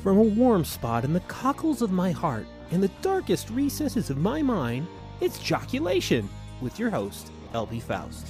From a warm spot in the cockles of my heart and the darkest recesses of my mind, it's Joculation with your host, LP Faust.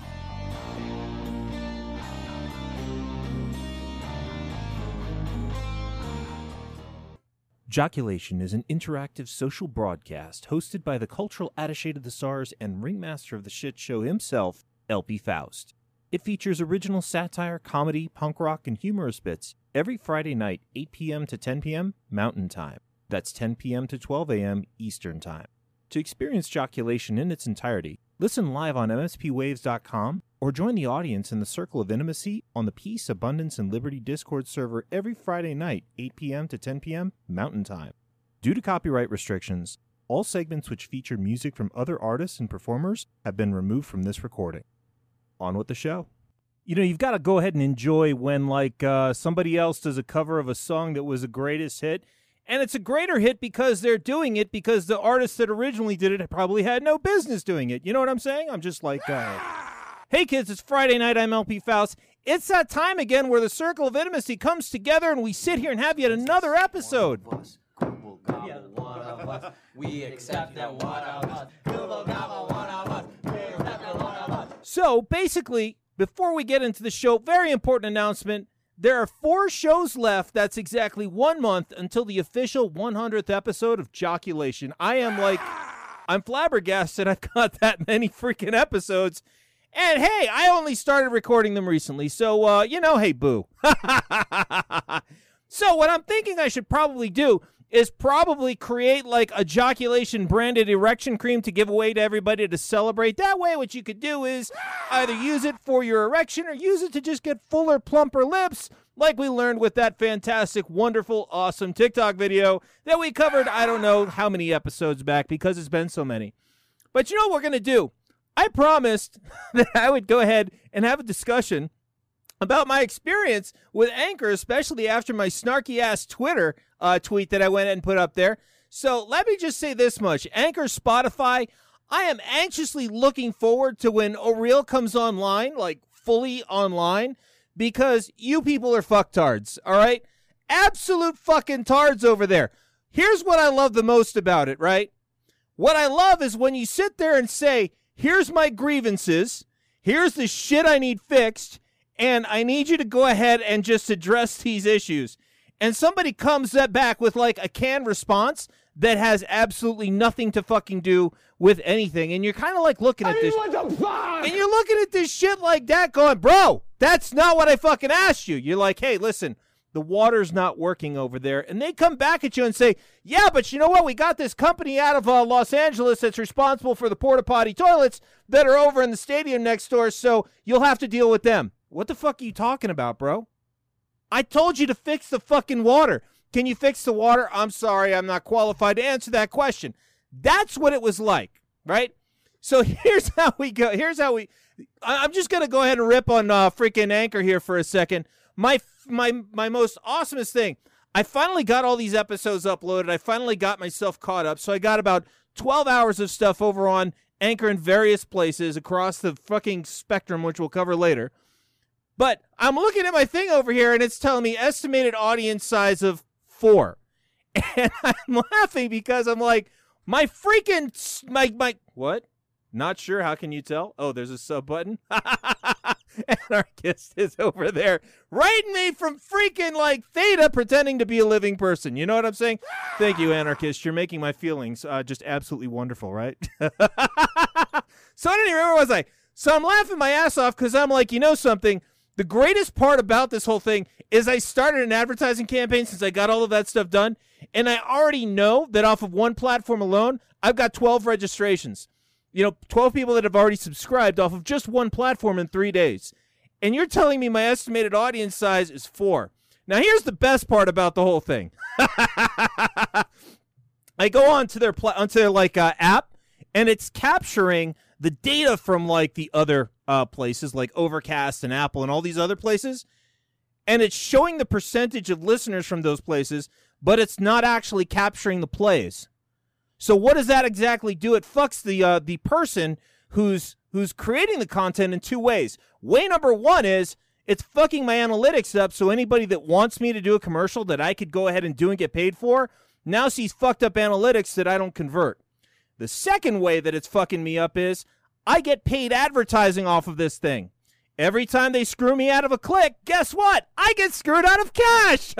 Joculation is an interactive social broadcast hosted by the cultural attaché to the stars and ringmaster of the shit show himself, LP Faust. It features original satire, comedy, punk rock, and humorous bits every Friday night, 8 p.m. to 10 p.m. Mountain Time. That's 10 p.m. to 12 a.m. Eastern Time. To experience Joculation in its entirety, listen live on mspwaves.com or join the audience in the Circle of Intimacy on the Peace, Abundance, and Liberty Discord server every Friday night, 8 p.m. to 10 p.m. Mountain Time. Due to copyright restrictions, all segments which feature music from other artists and performers have been removed from this recording. On with the show. You know, you've got to go ahead and enjoy when, somebody else does a cover of a song that was a greatest hit, and it's a greater hit because they're doing it because the artist that originally did it probably had no business doing it. You know what I'm saying? I'm just like, hey kids, it's Friday night, I'm LP Faust. It's that time again where the Circle of Intimacy comes together and we sit here and have yet another episode. We accept that one of us. So, basically, before we get into the show, very important announcement. There are 4 shows left. That's exactly 1 month until the official 100th episode of Joculation. I'm flabbergasted I've got that many freaking episodes. And, hey, I only started recording them recently, so, hey, boo. So, what I'm thinking I should probably do is probably create like a Joculation branded erection cream to give away to everybody to celebrate. That way what you could do is either use it for your erection or use it to just get fuller, plumper lips, like we learned with that fantastic, wonderful, awesome TikTok video that we covered I don't know how many episodes back because it's been so many. But you know what we're going to do? I promised that I would go ahead and have a discussion about my experience with Anchor, especially after my snarky-ass Twitter tweet that I went and put up there. So let me just say this much. Anchor, Spotify, I am anxiously looking forward to when O'Real comes online, like fully online, because you people are fucktards, all right? Absolute fucking tards over there. Here's what I love the most about it, right? What I love is when you sit there and say, here's my grievances, here's the shit I need fixed, and I need you to go ahead and just address these issues. And somebody comes back with like a canned response that has absolutely nothing to fucking do with anything. And you're kind of like looking at this. And you're looking at this shit like that going, bro, that's not what I fucking asked you. You're like, hey, listen, the water's not working over there. And they come back at you and say, yeah, but you know what? We got this company out of Los Angeles that's responsible for the porta potty toilets that are over in the stadium next door. So you'll have to deal with them. What the fuck are you talking about, bro? I told you to fix the fucking water. Can you fix the water? I'm sorry, I'm not qualified to answer that question. That's what it was like, right? So here's how we go. I'm just going to go ahead and rip on freaking Anchor here for a second. My most awesomest thing, I finally got all these episodes uploaded. I finally got myself caught up. So I got about 12 hours of stuff over on Anchor in various places across the fucking spectrum, which we'll cover later. But I'm looking at my thing over here, and it's telling me estimated audience size of 4. And I'm laughing because I'm like, my what? Not sure. How can you tell? Oh, there's a sub button. Anarchist is over there writing me from freaking like Theta pretending to be a living person. You know what I'm saying? Thank you, Anarchist. You're making my feelings just absolutely wonderful, right? So I didn't remember what was I. So I'm laughing my ass off because I'm like, you know something? The greatest part about this whole thing is I started an advertising campaign since I got all of that stuff done, and I already know that off of one platform alone, I've got 12 registrations. 12 people that have already subscribed off of just one platform in 3 days. And you're telling me my estimated audience size is 4. Now, here's the best part about the whole thing. I go onto their app, and it's capturing the data from like the other places like Overcast and Apple and all these other places, and it's showing the percentage of listeners from those places, but it's not actually capturing the plays. So what does that exactly do? It fucks the person who's creating the content in 2 ways. Way number 1 is It's fucking my analytics up, so anybody that wants me to do a commercial that I could go ahead and do and get paid for now sees fucked up analytics that I don't convert. The second way that it's fucking me up is I get paid advertising off of this thing. Every time they screw me out of a click, guess what? I get screwed out of cash.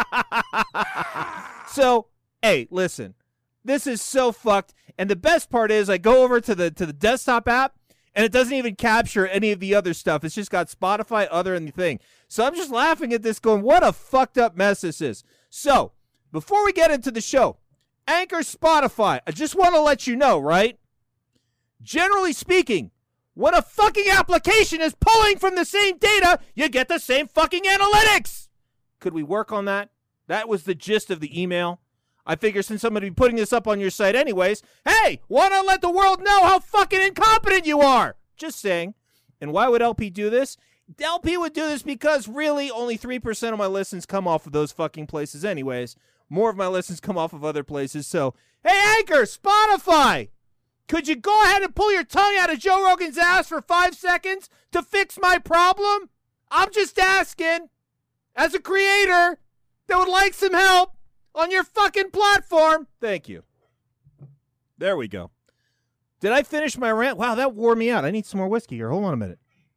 So, hey, listen. This is so fucked. And the best part is I go over to the desktop app, and it doesn't even capture any of the other stuff. It's just got Spotify, other, and the thing. So I'm just laughing at this going, what a fucked up mess this is. So, before we get into the show, Anchor, Spotify, I just want to let you know, right? Generally speaking, when a fucking application is pulling from the same data, you get the same fucking analytics. Could we work on that? That was the gist of the email. I figure since I'm going to be putting this up on your site anyways, hey, why not let the world know how fucking incompetent you are? Just saying. And why would LP do this? LP would do this because really only 3% of my listens come off of those fucking places anyways. More of my listens come off of other places. So, hey, Anchor, Spotify, could you go ahead and pull your tongue out of Joe Rogan's ass for 5 seconds to fix my problem? I'm just asking, as a creator that would like some help on your fucking platform. Thank you. There we go. Did I finish my rant? Wow, that wore me out. I need some more whiskey here. Hold on a minute.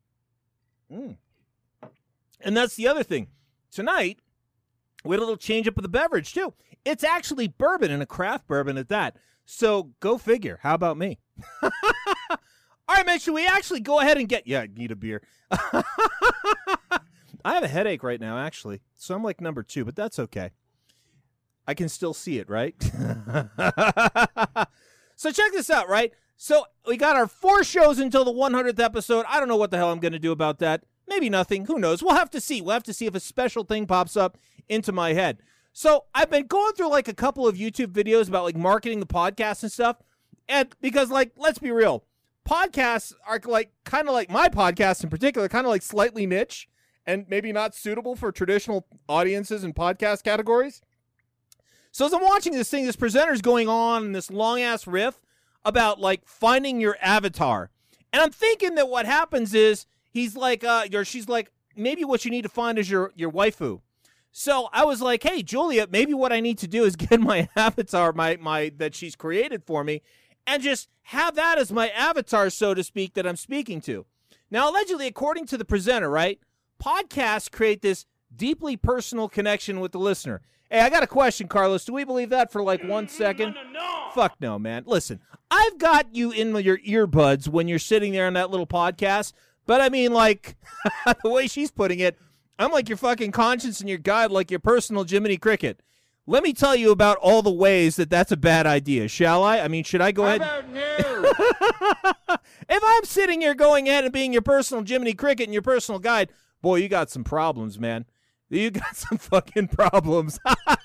And that's the other thing. Tonight, we had a little change up of the beverage, too. It's actually bourbon, and a craft bourbon at that. So go figure. How about me? All right, man, should we actually go ahead and get... Yeah, I need a beer. I have a headache right now, actually. So I'm like number 2, but that's okay. I can still see it, right? So check this out, right? So we got our 4 shows until the 100th episode. I don't know what the hell I'm going to do about that. Maybe nothing. Who knows? We'll have to see. We'll have to see if a special thing pops up into my head. So I've been going through like a couple of YouTube videos about like marketing the podcast and stuff. And because like, let's be real, podcasts are like kind of like my podcast in particular, kind of like slightly niche and maybe not suitable for traditional audiences and podcast categories. So as I'm watching this thing, this presenter's going on in this long-ass riff about, like, finding your avatar. And I'm thinking that what happens is he's like, she's like, maybe what you need to find is your waifu. So I was like, hey, Julia, maybe what I need to do is get my avatar, my that she's created for me, and just have that as my avatar, so to speak, that I'm speaking to. Now, allegedly, according to the presenter, right, podcasts create this deeply personal connection with the listener. Hey, I got a question, Carlos. Do we believe that for like 1 second? No. Fuck no, man. Listen, I've got you in your earbuds when you're sitting there on that little podcast, but I mean, like, the way she's putting it, I'm like your fucking conscience and your guide, like your personal Jiminy Cricket. Let me tell you about all the ways that that's a bad idea, shall I? I mean, should I go ahead? How about no? If I'm sitting here going ahead and being your personal Jiminy Cricket and your personal guide, boy, you got some problems, man. You got some fucking problems.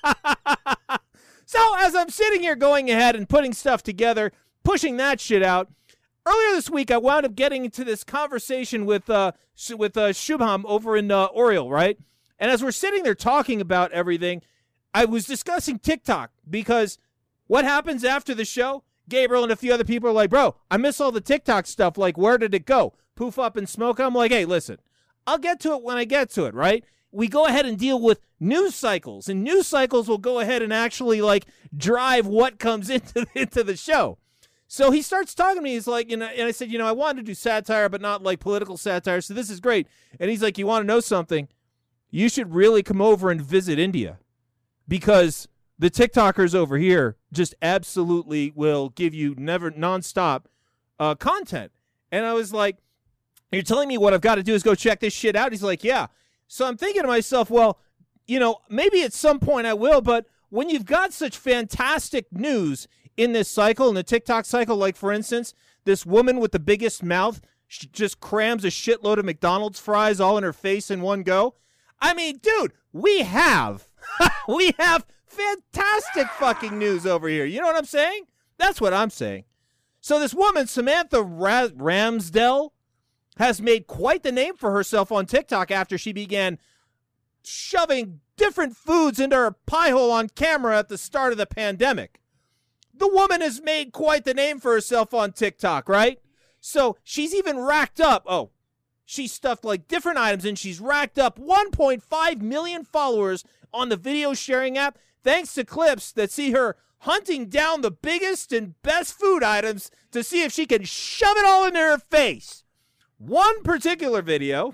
So as I'm sitting here going ahead and putting stuff together, pushing that shit out, earlier this week I wound up getting into this conversation with Shubham over in Oriel, right? And as we're sitting there talking about everything, I was discussing TikTok because what happens after the show? Gabriel and a few other people are like, bro, I miss all the TikTok stuff. Like, where did it go? Poof up and smoke. I'm like, hey, listen, I'll get to it when I get to it, right? We go ahead and deal with news cycles, and news cycles will go ahead and actually like drive what comes into the show. So he starts talking to me. He's like, and I said, I wanted to do satire, but not like political satire. So this is great. And he's like, you want to know something? You should really come over and visit India because the TikTokers over here just absolutely will give you nonstop content. And I was like, you're telling me what I've got to do is go check this shit out? He's like, yeah. So I'm thinking to myself, well, maybe at some point I will, but when you've got such fantastic news in this cycle, in the TikTok cycle, like, for instance, this woman with the biggest mouth just crams a shitload of McDonald's fries all in her face in one go. I mean, dude, we have fantastic fucking news over here. You know what I'm saying? That's what I'm saying. So this woman, Samantha Ramsdell, has made quite the name for herself on TikTok after she began shoving different foods into her pie hole on camera at the start of the pandemic. The woman has made quite the name for herself on TikTok, right? So she's even racked up. Oh, she stuffed like different items and she's racked up 1.5 million followers on the video sharing app thanks to clips that see her hunting down the biggest and best food items to see if she can shove it all into her face. One particular video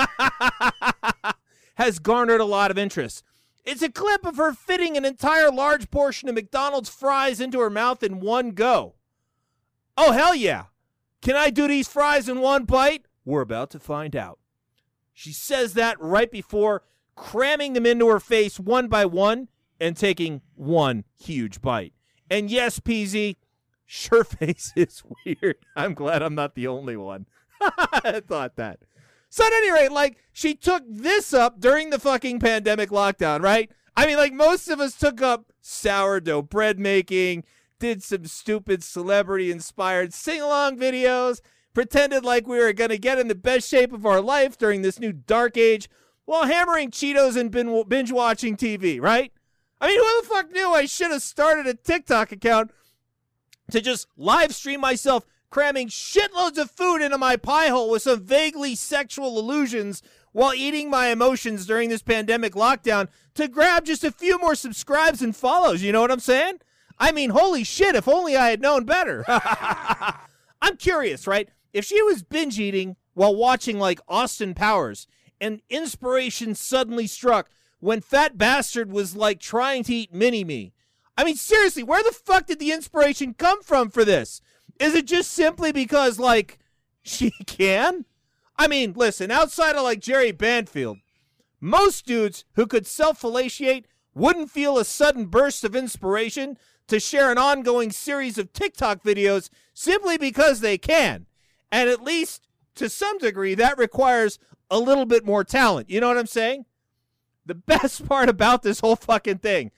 has garnered a lot of interest. It's a clip of her fitting an entire large portion of McDonald's fries into her mouth in one go. Oh, hell yeah. Can I do these fries in one bite? We're about to find out. She says that right before cramming them into her face one by one and taking one huge bite. And yes, PZ, your face is weird. I'm glad I'm not the only one. I thought that. So at any rate, like, she took this up during the fucking pandemic lockdown, right? I mean, like, most of us took up sourdough bread making, did some stupid celebrity-inspired sing-along videos, pretended like we were going to get in the best shape of our life during this new dark age while hammering Cheetos and binge-watching TV, right? I mean, who the fuck knew I should have started a TikTok account to just live stream myself cramming shitloads of food into my pie hole with some vaguely sexual illusions while eating my emotions during this pandemic lockdown to grab just a few more subscribes and follows, you know what I'm saying? I mean, holy shit, if only I had known better. I'm curious, right? If she was binge eating while watching like Austin Powers and inspiration suddenly struck when Fat Bastard was like trying to eat Mini-Me. I mean, seriously, where the fuck did the inspiration come from for this? Is it just simply because, like, she can? I mean, listen, outside of, like, Jerry Banfield, most dudes who could self-fellatiate wouldn't feel a sudden burst of inspiration to share an ongoing series of TikTok videos simply because they can. And at least, to some degree, that requires a little bit more talent. You know what I'm saying? The best part about this whole fucking thing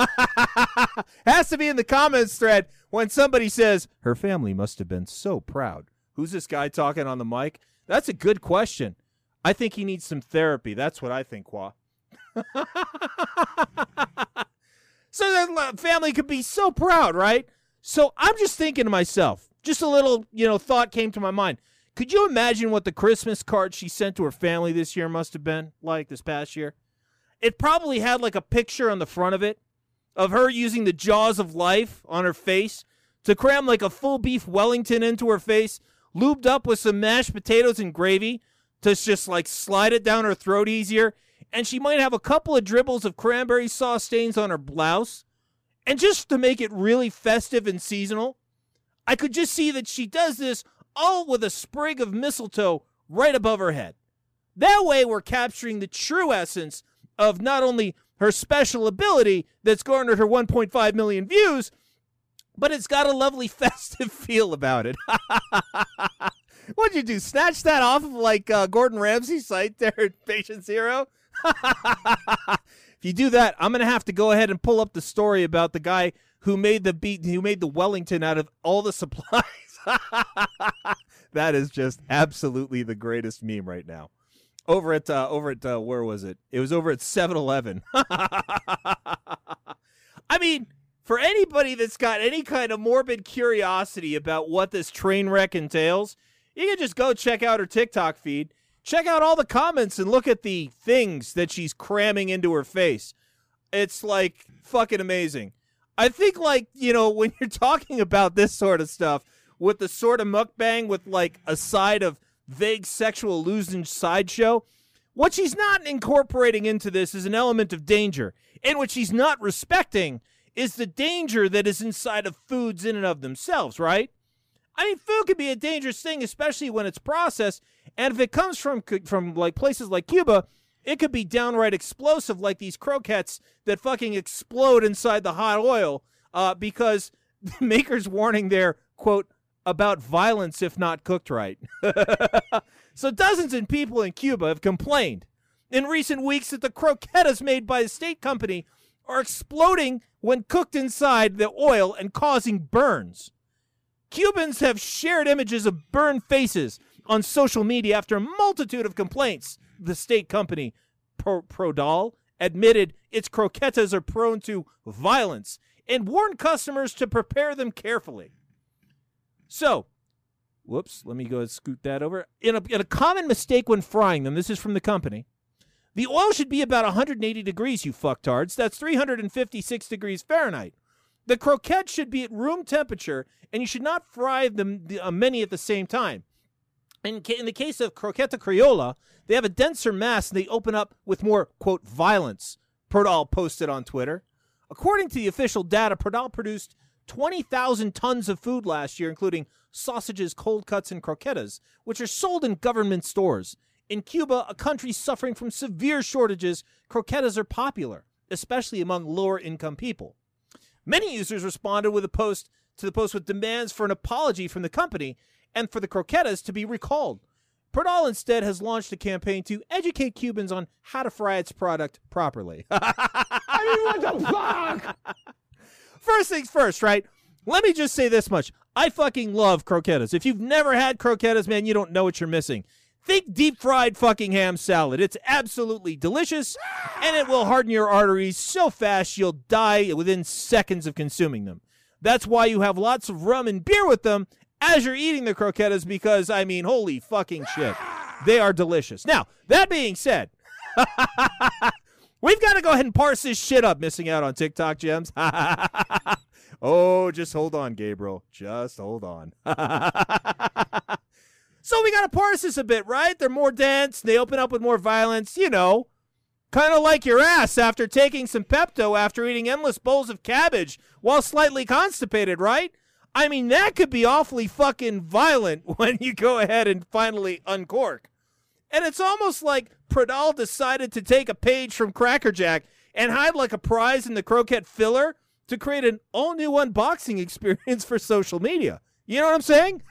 has to be in the comments thread when somebody says, her family must have been so proud. Who's this guy talking on the mic? That's a good question. I think he needs some therapy. That's what I think, Qua. So the family could be so proud, right? So I'm just thinking to myself, just a little, thought came to my mind. Could you imagine what the Christmas card she sent to her family this year must have been like this past year? It probably had like a picture on the front of it of her using the jaws of life on her face to cram like a full beef Wellington into her face, lubed up with some mashed potatoes and gravy to just like slide it down her throat easier. And she might have a couple of dribbles of cranberry sauce stains on her blouse. And just to make it really festive and seasonal, I could just see that she does this all with a sprig of mistletoe right above her head. That way we're capturing the true essence of not only her special ability that's garnered her 1.5 million views, but it's got a lovely festive feel about it. What'd you do? Snatch that off of like Gordon Ramsay's site there at Patient Zero? If you do that, I'm gonna have to go ahead and pull up the story about the guy who made the Wellington out of all the supplies. That is just absolutely the greatest meme right now. Over at where was it? It was over at 7-Eleven. I mean, for anybody that's got any kind of morbid curiosity about what this train wreck entails, you can just go check out her TikTok feed, check out all the comments, and look at the things that she's cramming into her face. It's like fucking amazing. I think like, when you're talking about this sort of stuff with the sort of mukbang with like a side of vague sexual illusion sideshow, what she's not incorporating into this is an element of danger. And what she's not respecting is the danger that is inside of foods in and of themselves, right? I mean, food can be a dangerous thing, especially when it's processed. And if it comes from like places like Cuba, it could be downright explosive, like these croquettes that fucking explode inside the hot oil because the maker's warning there, quote, about violence if not cooked right. So dozens of people in Cuba have complained in recent weeks that the croquettes made by the state company are exploding when cooked inside the oil and causing burns. Cubans have shared images of burned faces on social media after a multitude of complaints. The state company, Prodal, admitted its croquettes are prone to violence and warned customers to prepare them carefully. So, Whoops, let me go and scoot that over. In a common mistake when frying them, this is from the company, the oil should be about 180 degrees, you fucktards. That's 356 degrees Fahrenheit. The croquette should be at room temperature, and you should not fry them many at the same time. In the case of croqueta criolla, they have a denser mass, and they open up with more, quote, violence, Perdal posted on Twitter. According to the official data, Perdal produced 20,000 tons of food last year, including sausages, cold cuts, and croquetas, which are sold in government stores. In Cuba, a country suffering from severe shortages, croquetas are popular, especially among lower-income people. Many users responded with a post with demands for an apology from the company and for the croquetas to be recalled. Perdal instead has launched a campaign to educate Cubans on how to fry its product properly. I mean, what the fuck? First things first, right? Let me just say this much. I fucking love croquetas. If you've never had croquetas, man, you don't know what you're missing. Think deep-fried fucking ham salad. It's absolutely delicious, and it will harden your arteries so fast you'll die within seconds of consuming them. That's why you have lots of rum and beer with them as you're eating the croquetas because, I mean, holy fucking shit. They are delicious. Now, that being said, we've got to go ahead and parse this shit up, missing out on TikTok gems. Oh, just hold on, Gabriel. Just hold on. So we got to parse this a bit, right? They're more dense. They open up with more violence, you know. Kind of like your ass after taking some Pepto after eating endless bowls of cabbage while slightly constipated, right? I mean, that could be awfully fucking violent when you go ahead and finally uncork. And it's almost like Perdal decided to take a page from Cracker Jack and hide like a prize in the croquette filler to create an all-new unboxing experience for social media. You know what I'm saying?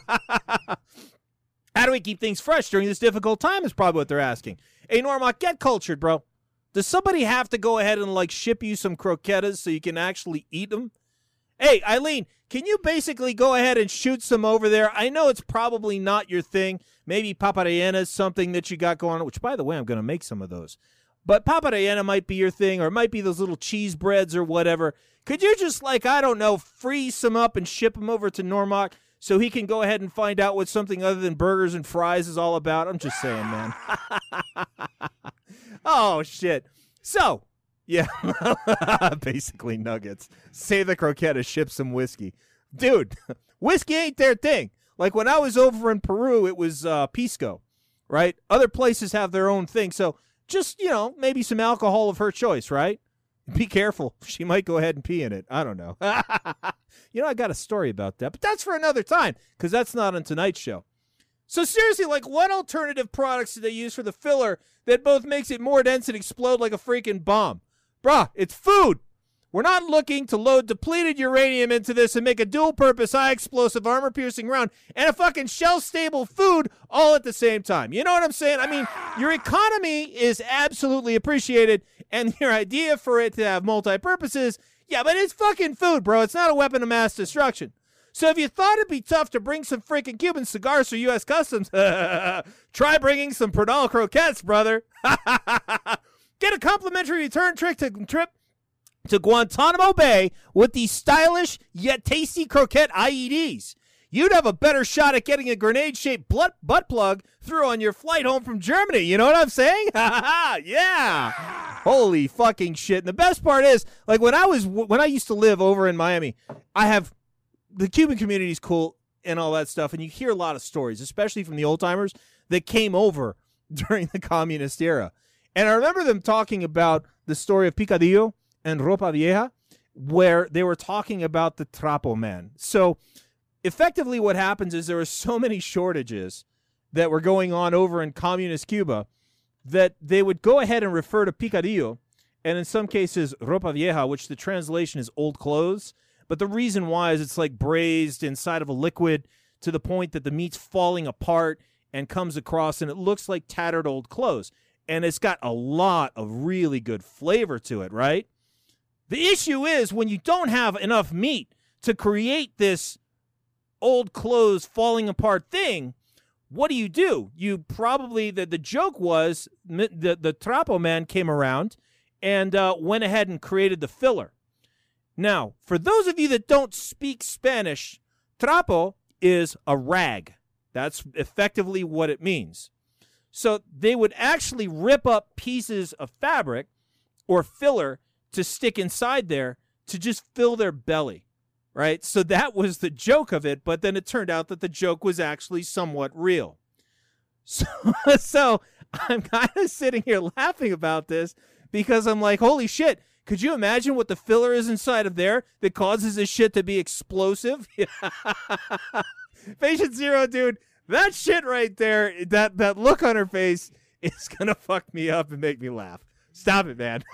How do we keep things fresh during this difficult time is probably what they're asking. Hey, Norma, get cultured, bro. Does somebody have to go ahead and, like, ship you some croquetas so you can actually eat them? Hey, Eileen, can you basically go ahead and shoot some over there? I know it's probably not your thing. Maybe paparellena is something that you got going on, which, by the way, I'm going to make some of those. But paparellena might be your thing, or it might be those little cheese breads or whatever. Could you just, like, I don't know, freeze some up and ship them over to Normock so he can go ahead and find out what something other than burgers and fries is all about? I'm just saying, man. Oh, shit. So, yeah, basically nuggets. Save the croqueta, ship some whiskey. Dude, whiskey ain't their thing. Like when I was over in Peru, it was pisco, right? Other places have their own thing. So just, you know, maybe some alcohol of her choice, right? Be careful. She might go ahead and pee in it. I don't know. You know, I got a story about that, but that's for another time because that's not on tonight's show. So seriously, like what alternative products do they use for the filler that both makes it more dense and explode like a freaking bomb? Bruh, it's food. We're not looking to load depleted uranium into this and make a dual-purpose high-explosive armor-piercing round and a fucking shelf-stable food all at the same time. You know what I'm saying? I mean, your economy is absolutely appreciated, and your idea for it to have multi-purposes, yeah, but it's fucking food, bro. It's not a weapon of mass destruction. So if you thought it'd be tough to bring some freaking Cuban cigars through U.S. Customs, try bringing some Perdal croquettes, brother. Get a complimentary return trip to Guantanamo Bay with these stylish yet tasty croquette IEDs. You'd have a better shot at getting a grenade-shaped butt plug through on your flight home from Germany. You know what I'm saying? Yeah. Holy fucking shit. And the best part is, like when I used to live over in Miami, the Cuban community is cool and all that stuff, and you hear a lot of stories, especially from the old-timers that came over during the communist era. And I remember them talking about the story of Picadillo and Ropa Vieja, where they were talking about the Trapo Man. So effectively what happens is there were so many shortages that were going on over in communist Cuba that they would go ahead and refer to Picadillo, and in some cases Ropa Vieja, which the translation is old clothes. But the reason why is it's like braised inside of a liquid to the point that the meat's falling apart and comes across, and it looks like tattered old clothes. And it's got a lot of really good flavor to it, right? The issue is when you don't have enough meat to create this old clothes falling apart thing, what do? You probably, the joke was the Trapo Man came around and went ahead and created the filler. Now, for those of you that don't speak Spanish, trapo is a rag. That's effectively what it means. So they would actually rip up pieces of fabric or filler to stick inside there to just fill their belly, right? So that was the joke of it, but then it turned out that the joke was actually somewhat real. So I'm kind of sitting here laughing about this because I'm like, holy shit, could you imagine what the filler is inside of there that causes this shit to be explosive? Patient Zero, dude, that shit right there, that look on her face is going to fuck me up and make me laugh. Stop it, man.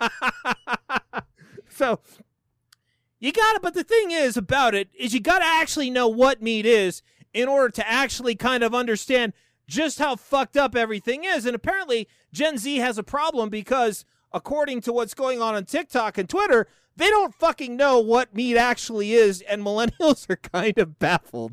So, you got to, but the thing is about it is you got to actually know what meat is in order to actually kind of understand just how fucked up everything is. And apparently, Gen Z has a problem because, according to what's going on TikTok and Twitter, they don't fucking know what meat actually is, and millennials are kind of baffled.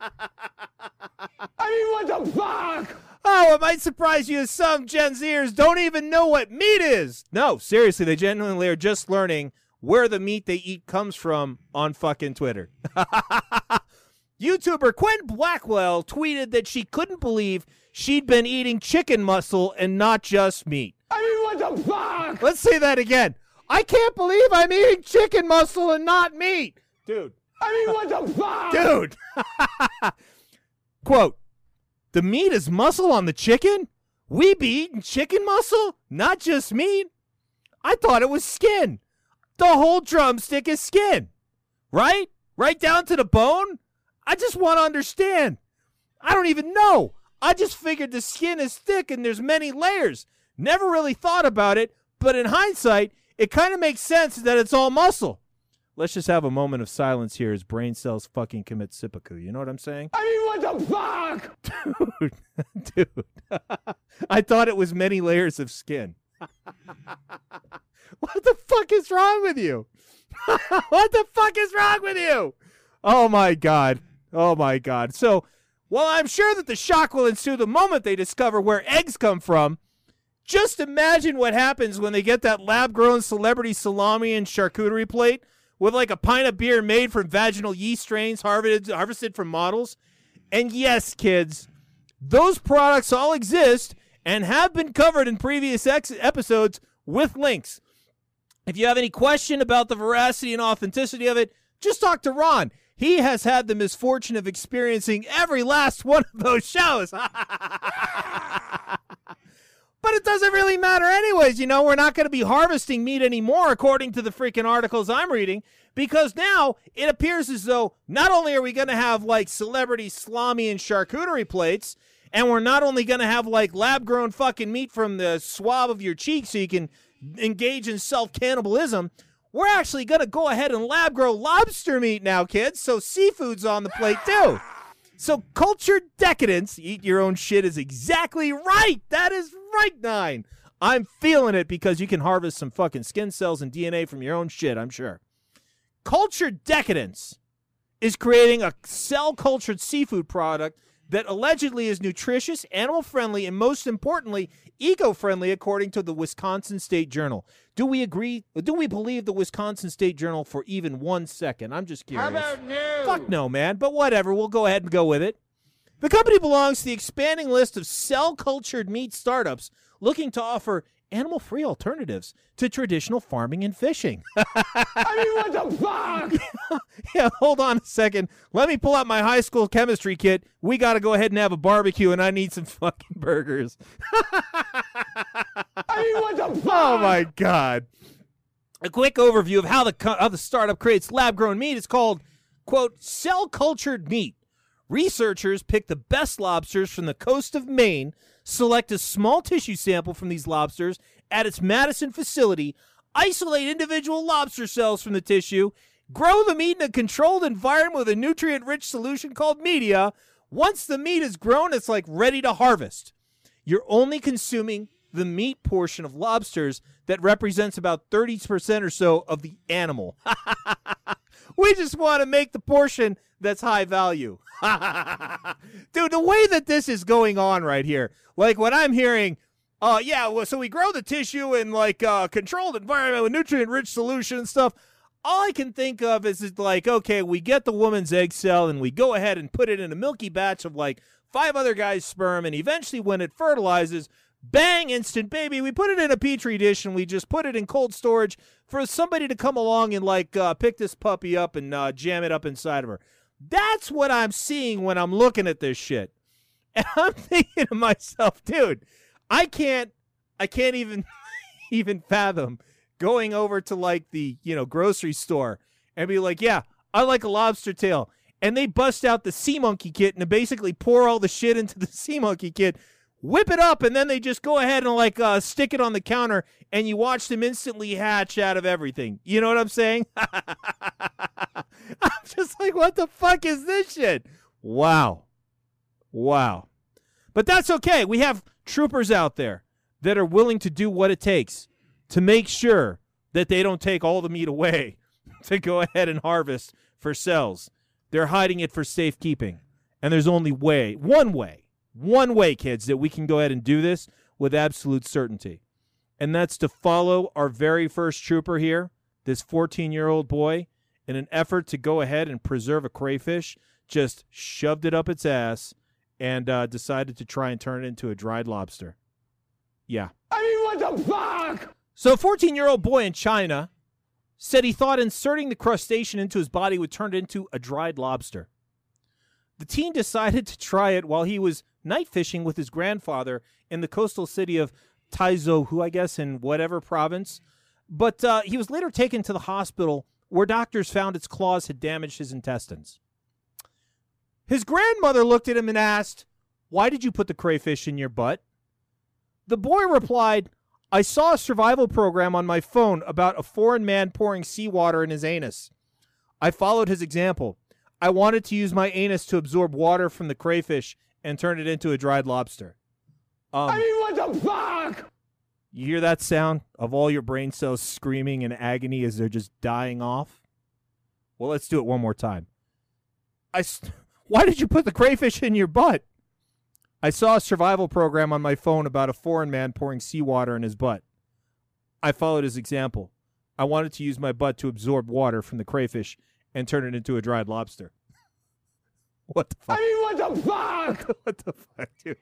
I mean, what the fuck? Oh, it might surprise you as some Gen Zers don't even know what meat is. No, seriously, they genuinely are just learning where the meat they eat comes from on fucking Twitter. YouTuber Quinn Blackwell tweeted that she couldn't believe she'd been eating chicken muscle and not just meat. I mean, what the fuck? Let's say that again. I can't believe I'm eating chicken muscle and not meat. Dude. I mean, what the fuck? Dude. Quote, the meat is muscle on the chicken? We be eating chicken muscle, not just meat? I thought it was skin. The whole drumstick is skin. Right? Right down to the bone? I just want to understand. I don't even know. I just figured the skin is thick and there's many layers. Never really thought about it, but in hindsight, it kind of makes sense that it's all muscle. Let's just have a moment of silence here as brain cells fucking commit seppuku. You know what I'm saying? I mean, what the fuck? Dude. I thought it was many layers of skin. What the fuck is wrong with you? What the fuck is wrong with you? Oh, my God. Oh, my God. So, while I'm sure that the shock will ensue the moment they discover where eggs come from, just imagine what happens when they get that lab-grown celebrity salami and charcuterie plate with like a pint of beer made from vaginal yeast strains harvested from models. And yes, kids, those products all exist and have been covered in previous episodes with links. If you have any question about the veracity and authenticity of it, just talk to Ron. He has had the misfortune of experiencing every last one of those shows. But it doesn't really matter anyways. You know, we're not going to be harvesting meat anymore, according to the freaking articles I'm reading, because now it appears as though not only are we going to have like celebrity salami and charcuterie plates, and we're not only going to have like lab-grown fucking meat from the swab of your cheek so you can engage in self-cannibalism, we're actually going to go ahead and lab-grow lobster meat now, kids, so seafood's on the plate too. So cultured decadence, eat your own shit, is exactly right. That is right, 9. I'm feeling it because you can harvest some fucking skin cells and DNA from your own shit, I'm sure. Cultured decadence is creating a cell-cultured seafood product that allegedly is nutritious, animal-friendly, and most importantly, eco-friendly, according to the Wisconsin State Journal. Do we agree? Do we believe the Wisconsin State Journal for even 1 second? I'm just curious. How about no? Fuck no, man. But whatever. We'll go ahead and go with it. The company belongs to the expanding list of cell-cultured meat startups looking to offer animal-free alternatives to traditional farming and fishing. I mean, what the fuck? Yeah, hold on a second. Let me pull out my high school chemistry kit. We got to go ahead and have a barbecue, and I need some fucking burgers. I mean, what the fuck? Oh, my God. A quick overview of how the startup creates lab-grown meat is called, quote, cell-cultured meat. Researchers pick the best lobsters from the coast of Maine, select a small tissue sample from these lobsters at its Madison facility, isolate individual lobster cells from the tissue, grow the meat in a controlled environment with a nutrient-rich solution called media. Once the meat is grown, it's like ready to harvest. You're only consuming the meat portion of lobsters that represents about 30% or so of the animal. We just want to make the portion that's high value. Dude, the way that this is going on right here, like what I'm hearing, so we grow the tissue in like a controlled environment with nutrient-rich solution and stuff. all I can think of is like, okay, we get the woman's egg cell and we go ahead and put it in a milky batch of like 5 other guys' sperm, and eventually when it fertilizes, bang, instant baby. We put it in a petri dish and we just put it in cold storage for somebody to come along and like pick this puppy up and jam it up inside of her. That's what I'm seeing when I'm looking at this shit. And I'm thinking to myself, dude, I can't even even fathom going over to like the, grocery store and be like, yeah, I like a lobster tail. And they bust out the sea monkey kit and basically pour all the shit into the sea monkey kit, whip it up, and then they just go ahead and like stick it on the counter, and you watch them instantly hatch out of everything. You know what I'm saying? I'm just like, what the fuck is this shit? Wow. But that's okay. We have troopers out there that are willing to do what it takes to make sure that they don't take all the meat away to go ahead and harvest for cells. They're hiding it for safekeeping. And there's only one way, kids, that we can go ahead and do this with absolute certainty. And that's to follow our very first trooper here, this 14-year-old boy, in an effort to go ahead and preserve a crayfish, just shoved it up its ass and decided to try and turn it into a dried lobster. Yeah. I mean, what the fuck? So a 14-year-old boy in China said he thought inserting the crustacean into his body would turn it into a dried lobster. The teen decided to try it while he was night fishing with his grandfather in the coastal city of Taizhou, I guess, in whatever province. But he was later taken to the hospital where doctors found its claws had damaged his intestines. His grandmother looked at him and asked, "Why did you put the crayfish in your butt?" The boy replied, "I saw a survival program on my phone about a foreign man pouring seawater in his anus. I followed his example. I wanted to use my anus to absorb water from the crayfish and turn it into a dried lobster." I mean, what the fuck? You hear that sound of all your brain cells screaming in agony as they're just dying off? Well, let's do it one more time. Why did you put the crayfish in your butt? I saw a survival program on my phone about a foreign man pouring seawater in his butt. I followed his example. I wanted to use my butt to absorb water from the crayfish and turn it into a dried lobster. What the fuck? I mean, what the fuck? What the fuck, dude?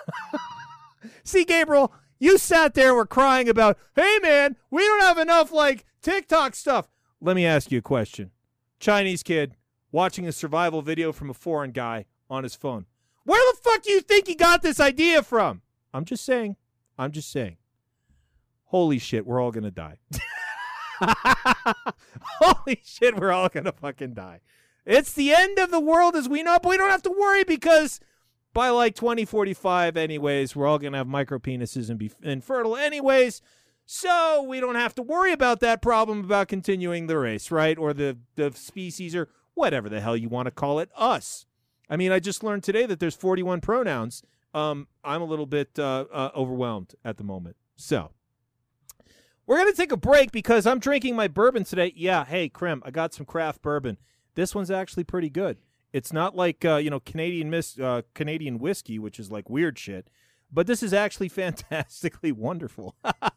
See, Gabriel, you sat there and were crying about, hey, man, we don't have enough, like, TikTok stuff. Let me ask you a question. Chinese kid watching a survival video from a foreign guy on his phone. Where the fuck do you think he got this idea from? I'm just saying. Holy shit, we're all going to die. Holy shit, we're all going to fucking die. It's the end of the world as we know it, but we don't have to worry because by like 2045 anyways, we're all going to have micropenises and be infertile anyways, so we don't have to worry about that problem about continuing the race, right? Or the species or whatever the hell you want to call it, us. I mean, I just learned today that there's 41 pronouns. I'm a little bit overwhelmed at the moment. So we're going to take a break because I'm drinking my bourbon today. Yeah, hey, Krim, I got some craft bourbon. This one's actually pretty good. It's not like, Canadian whiskey, which is like weird shit. But this is actually fantastically wonderful.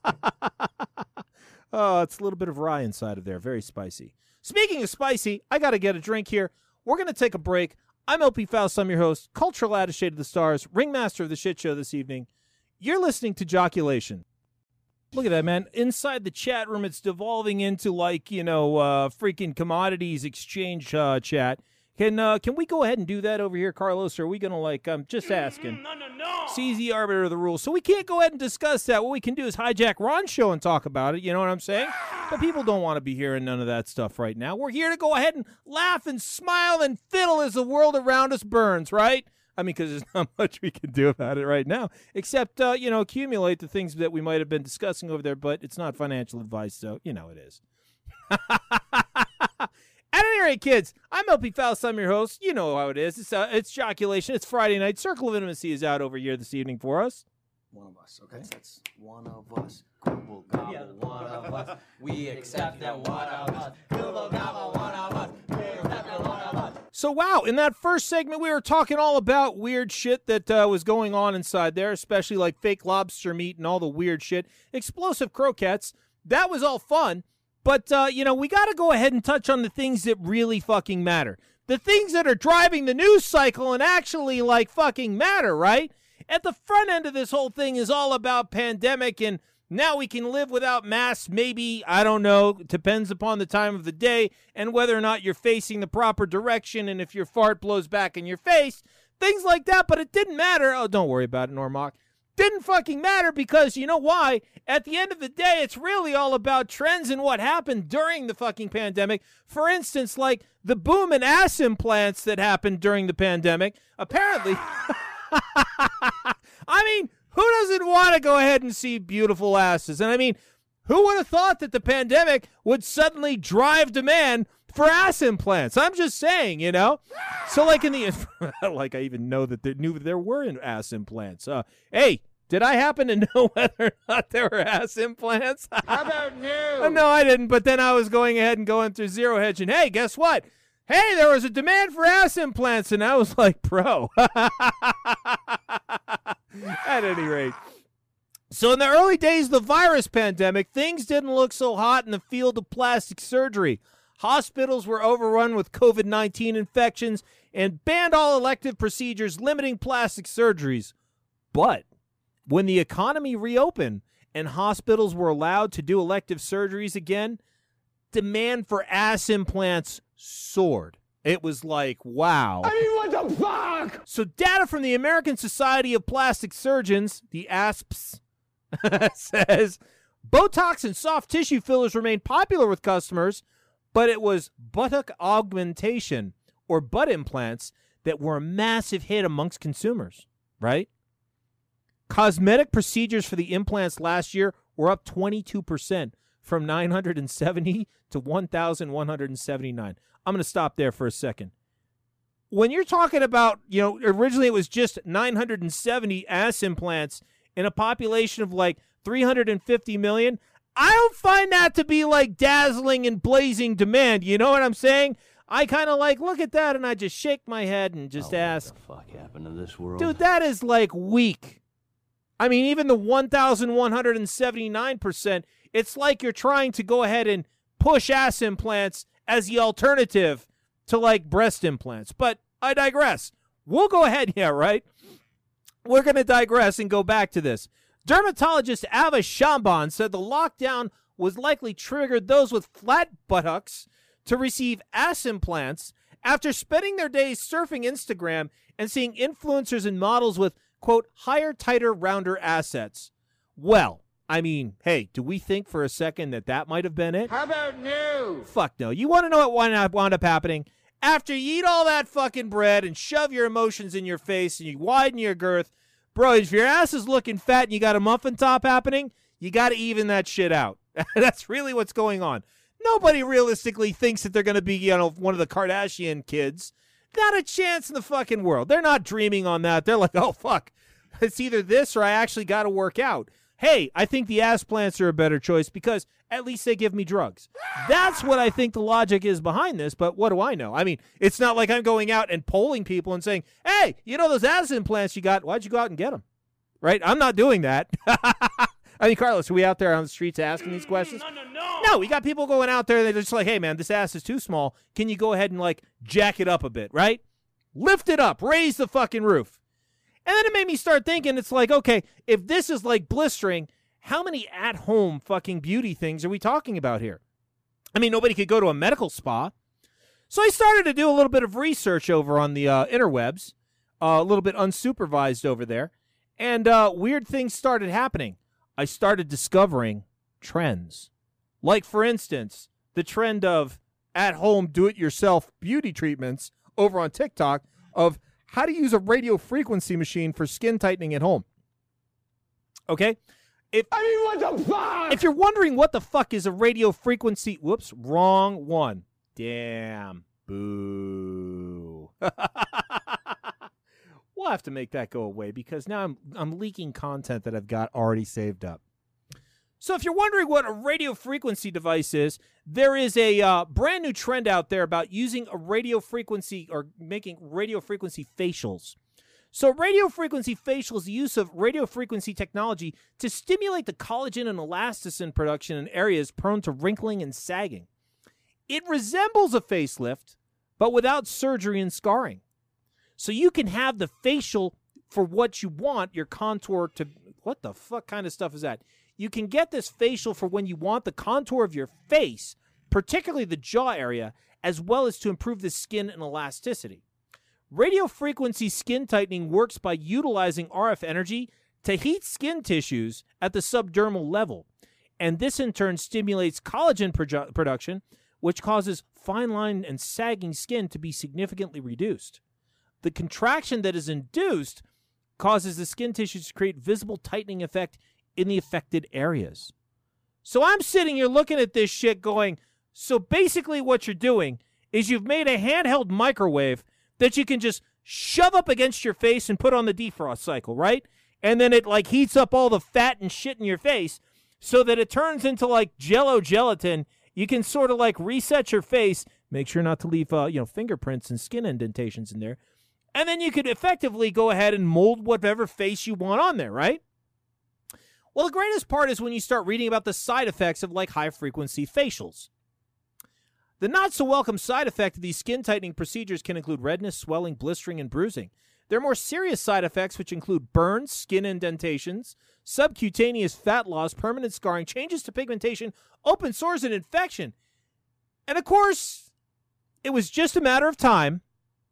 Oh, it's a little bit of rye inside of there. Very spicy. Speaking of spicy, I got to get a drink here. We're going to take a break. I'm LP Faust. I'm your host, cultural attaché of the stars, ringmaster of the shit show this evening. You're listening to Joculation. Look at that, man. Inside the chat room, it's devolving into like, freaking commodities exchange chat. Can we go ahead and do that over here, Carlos? Or are we going to like, I'm just asking. No. He's the arbiter of the rules. So we can't go ahead and discuss that. What we can do is hijack Ron's show and talk about it. You know what I'm saying? But people don't want to be hearing none of that stuff right now. We're here to go ahead and laugh and smile and fiddle as the world around us burns, right? I mean, because there's not much we can do about it right now, except, accumulate the things that we might have been discussing over there, but it's not financial advice, so, it is. At any rate, kids, I'm LP Faust. I'm your host. You know how it is. It's Joculation. It's Friday night. Circle of Intimacy is out over here this evening for us. One of us, okay? That's one of us. Gobble, gobble, one of us. We accept that one of us. Gobble, gobble, one of us. We accept that one of us. So, wow, in that first segment, we were talking all about weird shit that was going on inside there, especially like fake lobster meat and all the weird shit. Explosive croquettes. That was all fun. But, we got to go ahead and touch on the things that really fucking matter. The things that are driving the news cycle and actually, fucking matter, right? At the front end of this whole thing is all about pandemic, and now we can live without masks, maybe, I don't know, depends upon the time of the day and whether or not you're facing the proper direction and if your fart blows back in your face, things like that, but it didn't matter. Oh, don't worry about it, Normok. Didn't fucking matter because you know why? At the end of the day, it's really all about trends and what happened during the fucking pandemic. For instance, like the boom in ass implants that happened during the pandemic. Apparently, I mean, who doesn't want to go ahead and see beautiful asses? And I mean, who would have thought that the pandemic would suddenly drive demand for ass implants? I'm just saying, So like in the, like I even know that knew there were ass implants. Hey, did I happen to know whether or not there were ass implants? How about you? No, I didn't. But then I was going ahead and going through Zero Hedge, and hey, guess what? Hey, there was a demand for ass implants, and I was like, bro. At any rate. So in the early days of the virus pandemic, things didn't look so hot in the field of plastic surgery. Hospitals were overrun with COVID-19 infections and banned all elective procedures, limiting plastic surgeries. But when the economy reopened and hospitals were allowed to do elective surgeries again, demand for ass implants soared. It was like, wow. I mean, what the fuck? So data from the American Society of Plastic Surgeons, the ASPS, says Botox and soft tissue fillers remain popular with customers, but it was buttock augmentation or butt implants that were a massive hit amongst consumers, right? Cosmetic procedures for the implants last year were up 22% from 970 to 1,179. I'm going to stop there for a second. When you're talking about, originally it was just 970 ass implants in a population of like 350 million, I don't find that to be like dazzling and blazing demand. You know what I'm saying? I kind of look at that and I just shake my head and just ask, what the fuck happened to this world? Dude, that is like weak. I mean, even the 1,179%, it's like you're trying to go ahead and push ass implants as the alternative to like breast implants. But I digress. We'll go ahead, yeah, right? We're going to digress and go back to this. Dermatologist Ava Shamban said the lockdown was likely triggered those with flat buttocks to receive ass implants after spending their days surfing Instagram and seeing influencers and models with, quote, higher, tighter, rounder assets. Well, I mean, hey, do we think for a second that might have been it? How about you? Fuck no. You want to know what wound up happening? After you eat all that fucking bread and shove your emotions in your face and you widen your girth, bro, if your ass is looking fat and you got a muffin top happening, you got to even that shit out. That's really what's going on. Nobody realistically thinks that they're going to be, one of the Kardashian kids. Not a chance in the fucking world. They're not dreaming on that. They're like, oh, fuck. It's either this or I actually got to work out. Hey, I think the ass plants are a better choice because at least they give me drugs. That's what I think the logic is behind this, but what do I know? I mean, it's not like I'm going out and polling people and saying, hey, those ass implants you got, why'd you go out and get them? Right? I'm not doing that. I mean, Carlos, are we out there on the streets asking these questions? No, we got people going out there and they're just like, hey, man, this ass is too small. Can you go ahead and, jack it up a bit, right? Lift it up. Raise the fucking roof. And then it made me start thinking, it's like, okay, if this is like blistering, how many at-home fucking beauty things are we talking about here? I mean, nobody could go to a medical spa. So I started to do a little bit of research over on the interwebs, a little bit unsupervised over there, and weird things started happening. I started discovering trends. Like, for instance, the trend of at-home do-it-yourself beauty treatments over on TikTok of how to use a radio frequency machine for skin tightening at home. Okay? What the fuck? If you're wondering what the fuck is a radio frequency... Whoops, wrong one. Damn. Boo. We'll have to make that go away because now I'm leaking content that I've got already saved up. So if you're wondering what a radio frequency device is, there is a brand new trend out there about using a radio frequency or making radio frequency facials. So radiofrequency facial is the use of radiofrequency technology to stimulate the collagen and elasticin production in areas prone to wrinkling and sagging. It resembles a facelift, but without surgery and scarring. So you can have the facial for what you want, your contour to... What the fuck kind of stuff is that? You can get this facial for when you want the contour of your face, particularly the jaw area, as well as to improve the skin and elasticity. Radiofrequency skin tightening works by utilizing RF energy to heat skin tissues at the subdermal level, and this in turn stimulates collagen production, which causes fine line and sagging skin to be significantly reduced. The contraction that is induced causes the skin tissues to create visible tightening effect in the affected areas. So I'm sitting here looking at this shit going, so basically what you're doing is you've made a handheld microwave that you can just shove up against your face and put on the defrost cycle, right? And then it like heats up all the fat and shit in your face so that it turns into like Jell-O gelatin. You can sort of like reset your face, make sure not to leave fingerprints and skin indentations in there. And then you could effectively go ahead and mold whatever face you want on there, right? Well, the greatest part is when you start reading about the side effects of like high-frequency facials. The not-so-welcome side effect of these skin-tightening procedures can include redness, swelling, blistering, and bruising. There are more serious side effects, which include burns, skin indentations, subcutaneous fat loss, permanent scarring, changes to pigmentation, open sores, and infection. And, of course, it was just a matter of time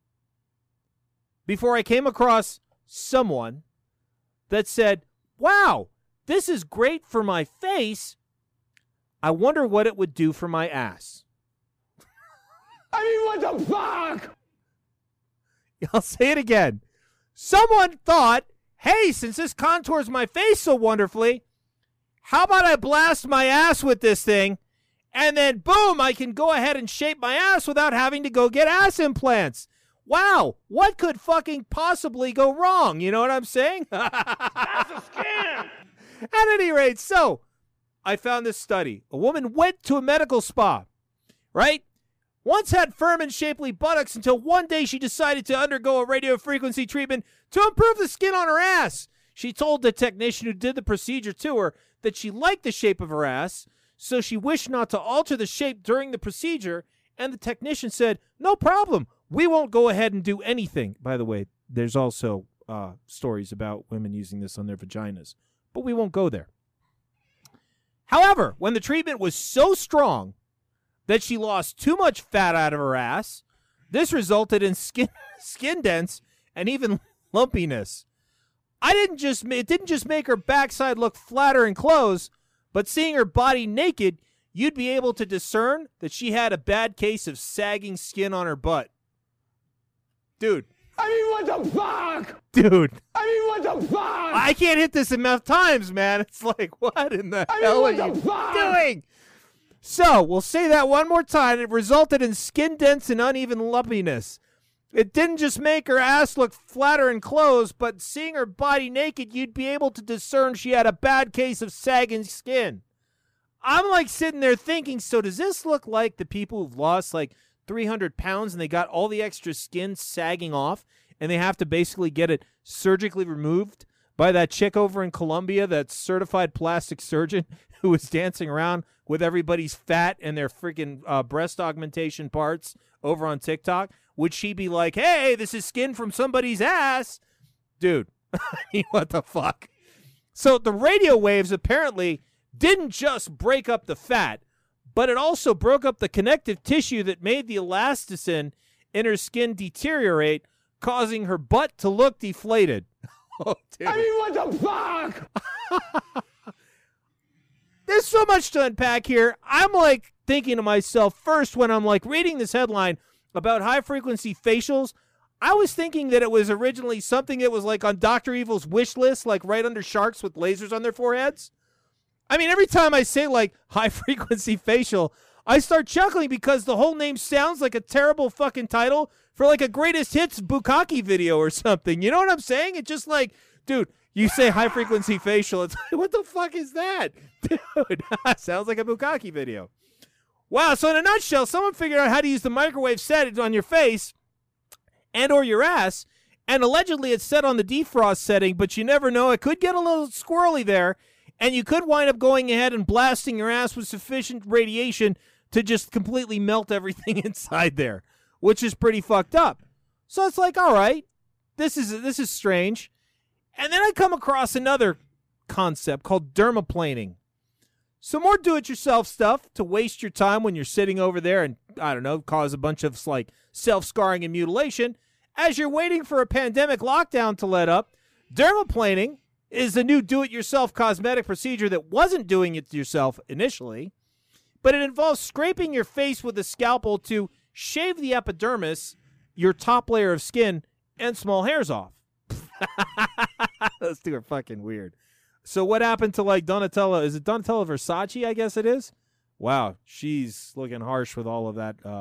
before I came across someone that said, wow, this is great for my face. I wonder what it would do for my ass. I mean, what the fuck? I'll say it again. Someone thought, hey, since this contours my face so wonderfully, how about I blast my ass with this thing, and then boom, I can go ahead and shape my ass without having to go get ass implants. Wow, what could fucking possibly go wrong? You know what I'm saying? That's a scam! At any rate, so I found this study. A woman went to a medical spa, right? Once had firm and shapely buttocks until one day she decided to undergo a radiofrequency treatment to improve the skin on her ass. She told the technician who did the procedure to her that she liked the shape of her ass, so she wished not to alter the shape during the procedure, and the technician said, no problem, we won't go ahead and do anything. By the way, there's also stories about women using this on their vaginas, but we won't go there. However, when the treatment was so strong that she lost too much fat out of her ass, this resulted in skin dents and even lumpiness. It didn't just make her backside look flatter and close, but seeing her body naked, you'd be able to discern that she had a bad case of sagging skin on her butt. Dude. I mean, what the fuck? Dude. I mean, what the fuck? I can't hit this enough times, man. It's like, what in the hell are you doing? So, we'll say that one more time. It resulted in skin dents and uneven lumpiness. It didn't just make her ass look flatter and closed, but seeing her body naked, you'd be able to discern she had a bad case of sagging skin. I'm like sitting there thinking, so does this look like the people who've lost like 300 pounds and they got all the extra skin sagging off and they have to basically get it surgically removed by that chick over in Colombia, that certified plastic surgeon who was dancing around with everybody's fat and their freaking breast augmentation parts over on TikTok? Would she be like, hey, this is skin from somebody's ass? Dude, I mean, what the fuck? So the radio waves apparently didn't just break up the fat, but it also broke up the connective tissue that made the elasticin in her skin deteriorate, causing her butt to look deflated. Oh, dude. I mean, what the fuck? There's so much to unpack here. I'm like thinking to myself first when I'm like reading this headline about high-frequency facials, I was thinking that it was originally something that was like on Dr. Evil's wish list, like right under sharks with lasers on their foreheads. I mean, every time I say like high-frequency facial, I start chuckling because the whole name sounds like a terrible fucking title for like a greatest hits Bukkake video or something. You know what I'm saying? It's just like, dude, you say high-frequency facial, it's like, what the fuck is that? Dude, sounds like a Bukkake video. Wow, so in a nutshell, someone figured out how to use the microwave set on your face and or your ass, And allegedly it's set on the defrost setting, but you never know. It could get a little squirrely there, and you could wind up going ahead and blasting your ass with sufficient radiation to just completely melt everything inside there, which is pretty fucked up. So it's like, all right, this is strange. And then I come across another concept called dermaplaning. So more do-it-yourself stuff to waste your time when you're sitting over there and, I don't know, cause a bunch of like self-scarring and mutilation. As you're waiting for a pandemic lockdown to let up, dermaplaning is a new do-it-yourself cosmetic procedure that wasn't doing it yourself initially, but it involves scraping your face with a scalpel to shave the epidermis, your top layer of skin, and small hairs off. Those two are fucking weird. So what happened to like Donatella? Is it Donatella Versace? I guess it is. Wow, she's looking harsh with all of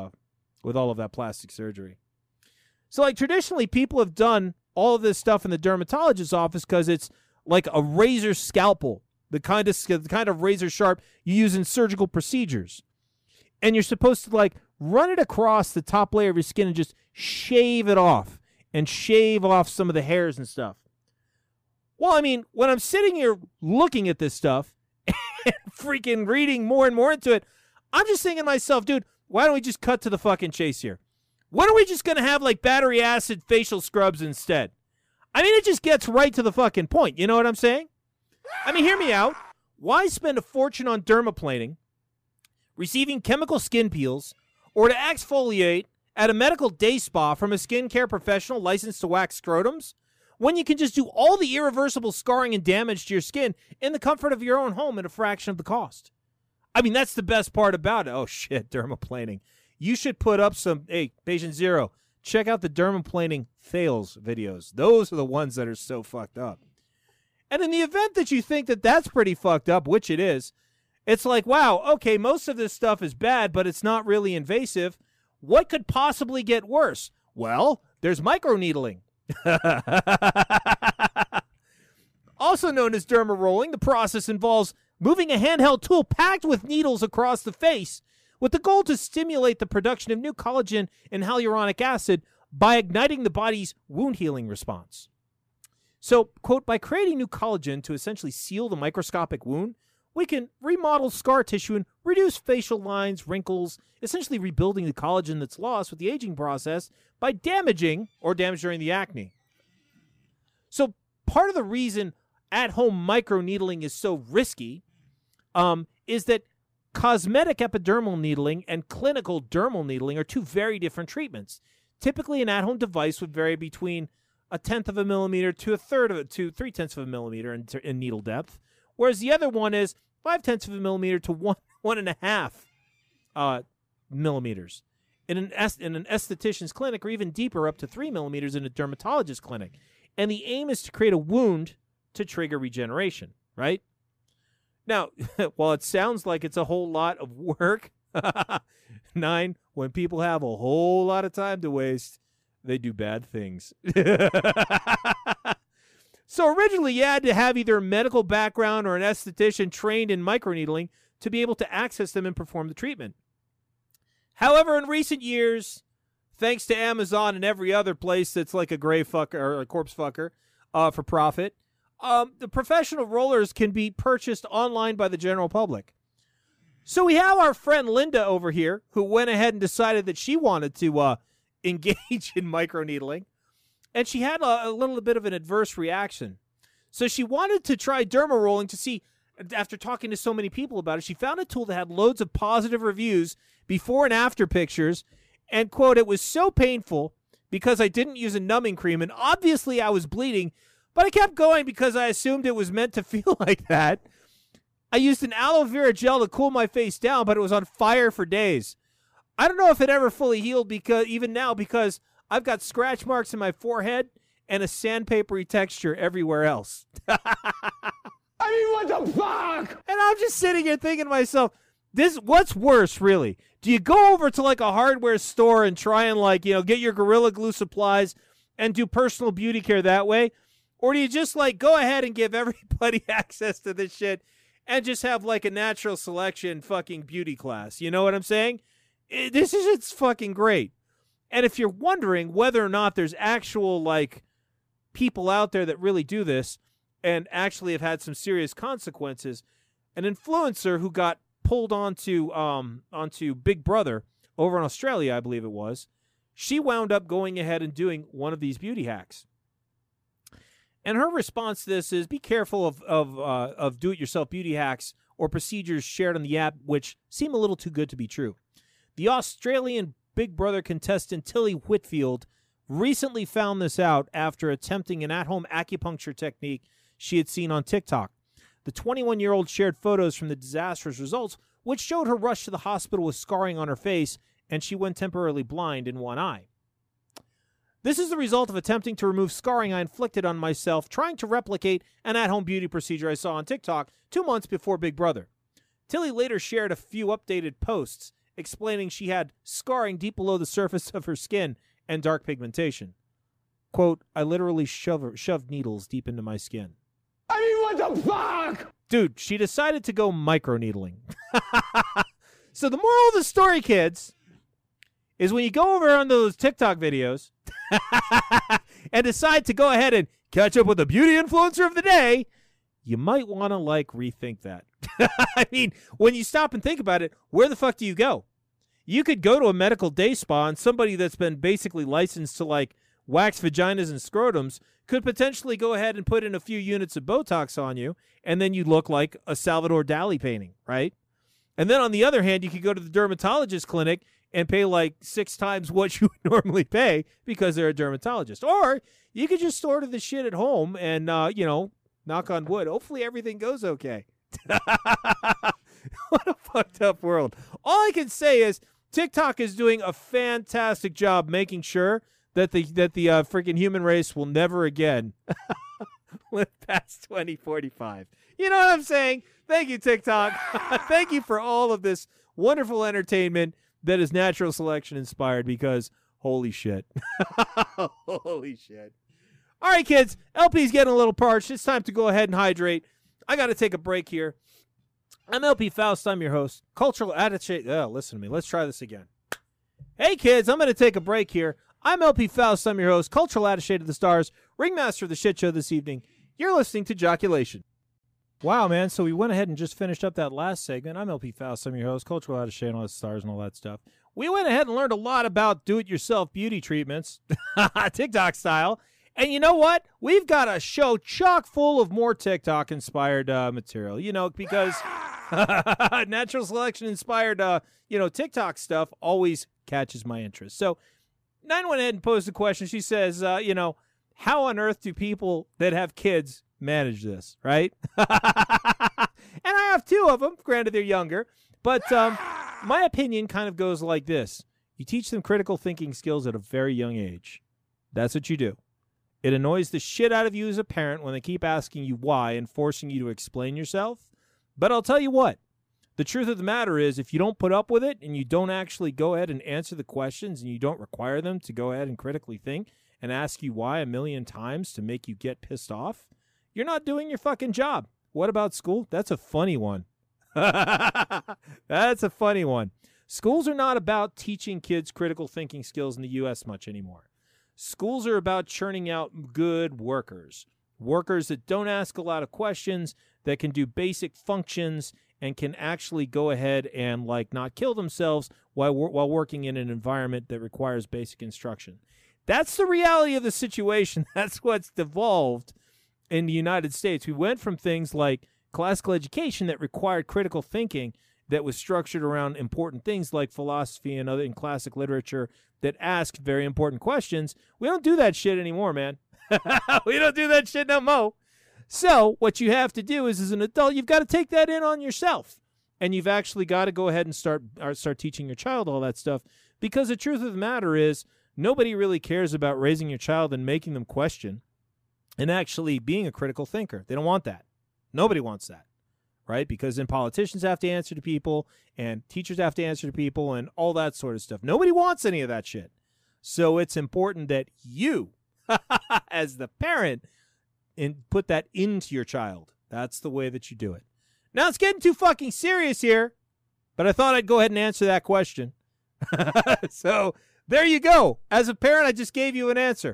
that plastic surgery. So like traditionally, people have done all of this stuff in the dermatologist's office because it's like a razor scalpel, the kind of razor sharp you use in surgical procedures, and you're supposed to like run it across the top layer of your skin and just shave it off and shave off some of the hairs and stuff. Well, I mean, when I'm sitting here looking at this stuff and freaking reading more and more into it, I'm just thinking to myself, dude, why don't we just cut to the fucking chase here? When are we just going to have like battery acid facial scrubs instead? I mean, it just gets right to the fucking point. You know what I'm saying? I mean, hear me out. Why spend a fortune on dermaplaning, receiving chemical skin peels, or to exfoliate at a medical day spa from a skincare professional licensed to wax scrotums, when you can just do all the irreversible scarring and damage to your skin in the comfort of your own home at a fraction of the cost? I mean, that's the best part about it. Oh, shit, dermaplaning. You should put up some, hey, patient zero, check out the dermaplaning fails videos. Those are the ones that are so fucked up. And in the event that you think that that's pretty fucked up, which it is, it's like, wow, okay, most of this stuff is bad, but it's not really invasive. What could possibly get worse? Well, there's microneedling. Also known as derma rolling, the process involves moving a handheld tool packed with needles across the face with the goal to stimulate the production of new collagen and hyaluronic acid by igniting the body's wound healing response. So, quote, by creating new collagen to essentially seal the microscopic wound, we can remodel scar tissue and reduce facial lines, wrinkles, essentially rebuilding the collagen that's lost with the aging process by damaging or damage during the acne. So part of the reason at-home microneedling is so risky is that cosmetic epidermal needling and clinical dermal needling are two very different treatments. Typically, an at-home device would vary between 1/10 of a millimeter to 3/10 of a millimeter in needle depth, whereas the other one is 5/10 of a millimeter to 1.5 millimeters in an esthetician's clinic, or even deeper, up to 3 millimeters in a dermatologist's clinic. And the aim is to create a wound to trigger regeneration, right? Now, while it sounds like it's a whole lot of work, 9, when people have a whole lot of time to waste, they do bad things. So originally, you had to have either a medical background or an esthetician trained in microneedling to be able to access them and perform the treatment. However, in recent years, thanks to Amazon and every other place that's like a gray fucker or a corpse fucker for profit, the professional rollers can be purchased online by the general public. So we have our friend Linda over here who went ahead and decided that she wanted to engage in microneedling, and she had a little bit of an adverse reaction. So she wanted to try derma rolling to see, after talking to so many people about it, she found a tool that had loads of positive reviews, before and after pictures, and, quote, it was so painful because I didn't use a numbing cream, and obviously I was bleeding, but I kept going because I assumed it was meant to feel like that. I used an aloe vera gel to cool my face down, but it was on fire for days. I don't know if it ever fully healed because I've got scratch marks in my forehead and a sandpapery texture everywhere else. I mean, what the fuck? And I'm just sitting here thinking to myself, what's worse, really? Do you go over to like a hardware store and try and get your Gorilla Glue supplies and do personal beauty care that way? Or do you just go ahead and give everybody access to this shit and just have like a natural selection fucking beauty class? You know what I'm saying? It's fucking great. And if you're wondering whether or not there's actual people out there that really do this and actually have had some serious consequences. An influencer who got pulled onto Big Brother over in Australia, I believe it was, she wound up going ahead and doing one of these beauty hacks. And her response to this is, be careful of do-it-yourself beauty hacks or procedures shared on the app which seem a little too good to be true. The Australian Big Brother contestant Tilly Whitfield recently found this out after attempting an at-home acupuncture technique she had seen on TikTok. The 21-year-old shared photos from the disastrous results, which showed her rush to the hospital with scarring on her face, and she went temporarily blind in one eye. This is the result of attempting to remove scarring I inflicted on myself trying to replicate an at-home beauty procedure I saw on TikTok 2 months before Big Brother. Tilly later shared a few updated posts explaining she had scarring deep below the surface of her skin and dark pigmentation. Quote, I literally shoved needles deep into my skin. I mean, what the fuck? Dude, she decided to go microneedling. So the moral of the story, kids, is when you go over on those TikTok videos and decide to go ahead and catch up with the beauty influencer of the day, you might want to, rethink that. I mean, when you stop and think about it, where the fuck do you go? You could go to a medical day spa, and somebody that's been basically licensed to, wax vaginas and scrotums could potentially go ahead and put in a few units of Botox on you, and then you look like a Salvador Dali painting, right? And then on the other hand, you could go to the dermatologist clinic and pay 6 times what you would normally pay because they're a dermatologist. Or you could just order the shit at home and, knock on wood. Hopefully everything goes okay. What a fucked up world. All I can say is TikTok is doing a fantastic job making sure that the freaking human race will never again live past 2045. You know what I'm saying? Thank you, TikTok. Thank you for all of this wonderful entertainment that is natural selection inspired, because holy shit. Holy shit. All right, kids. LP's getting a little parched. It's time to go ahead and hydrate. I got to take a break here. I'm LP Faust. I'm your host. Cultural attitude. Oh, listen to me. Let's try this again. Hey, kids. I'm going to take a break here. I'm LP Faust. I'm your host. Cultural attaché of the stars. Ringmaster of the shit show this evening. You're listening to Joculation. Wow, man. So we went ahead and just finished up that last segment. I'm LP Faust. I'm your host. Cultural attaché and all the stars and all that stuff. We went ahead and learned a lot about do-it-yourself beauty treatments, TikTok style. And you know what? We've got a show chock full of more TikTok-inspired material. Because natural selection-inspired, TikTok stuff always catches my interest. So Nine went ahead and posed a question. She says, how on earth do people that have kids manage this, right? And I have 2 of them. Granted, they're younger. But my opinion kind of goes like this. You teach them critical thinking skills at a very young age. That's what you do. It annoys the shit out of you as a parent when they keep asking you why and forcing you to explain yourself. But I'll tell you what. The truth of the matter is, if you don't put up with it and you don't actually go ahead and answer the questions and you don't require them to go ahead and critically think and ask you why a million times to make you get pissed off, you're not doing your fucking job. What about school? That's a funny one. That's a funny one. Schools are not about teaching kids critical thinking skills in the U.S. much anymore. Schools are about churning out good workers. Workers that don't ask a lot of questions, that can do basic functions, and can actually go ahead and not kill themselves while working in an environment that requires basic instruction. That's the reality of the situation. That's what's devolved in the United States. We went from things like classical education that required critical thinking that was structured around important things like philosophy and other in classic literature that asked very important questions. We don't do that shit anymore, man. We don't do that shit no more. So what you have to do is, as an adult, you've got to take that in on yourself. And you've actually got to go ahead and start teaching your child all that stuff. Because the truth of the matter is, nobody really cares about raising your child and making them question and actually being a critical thinker. They don't want that. Nobody wants that, right? Because then politicians have to answer to people and teachers have to answer to people and all that sort of stuff. Nobody wants any of that shit. So it's important that you, as the parent, put that into your child. That's the way that you do it. Now, it's getting too fucking serious here, but I thought I'd go ahead and answer that question. So there you go. As a parent, I just gave you an answer.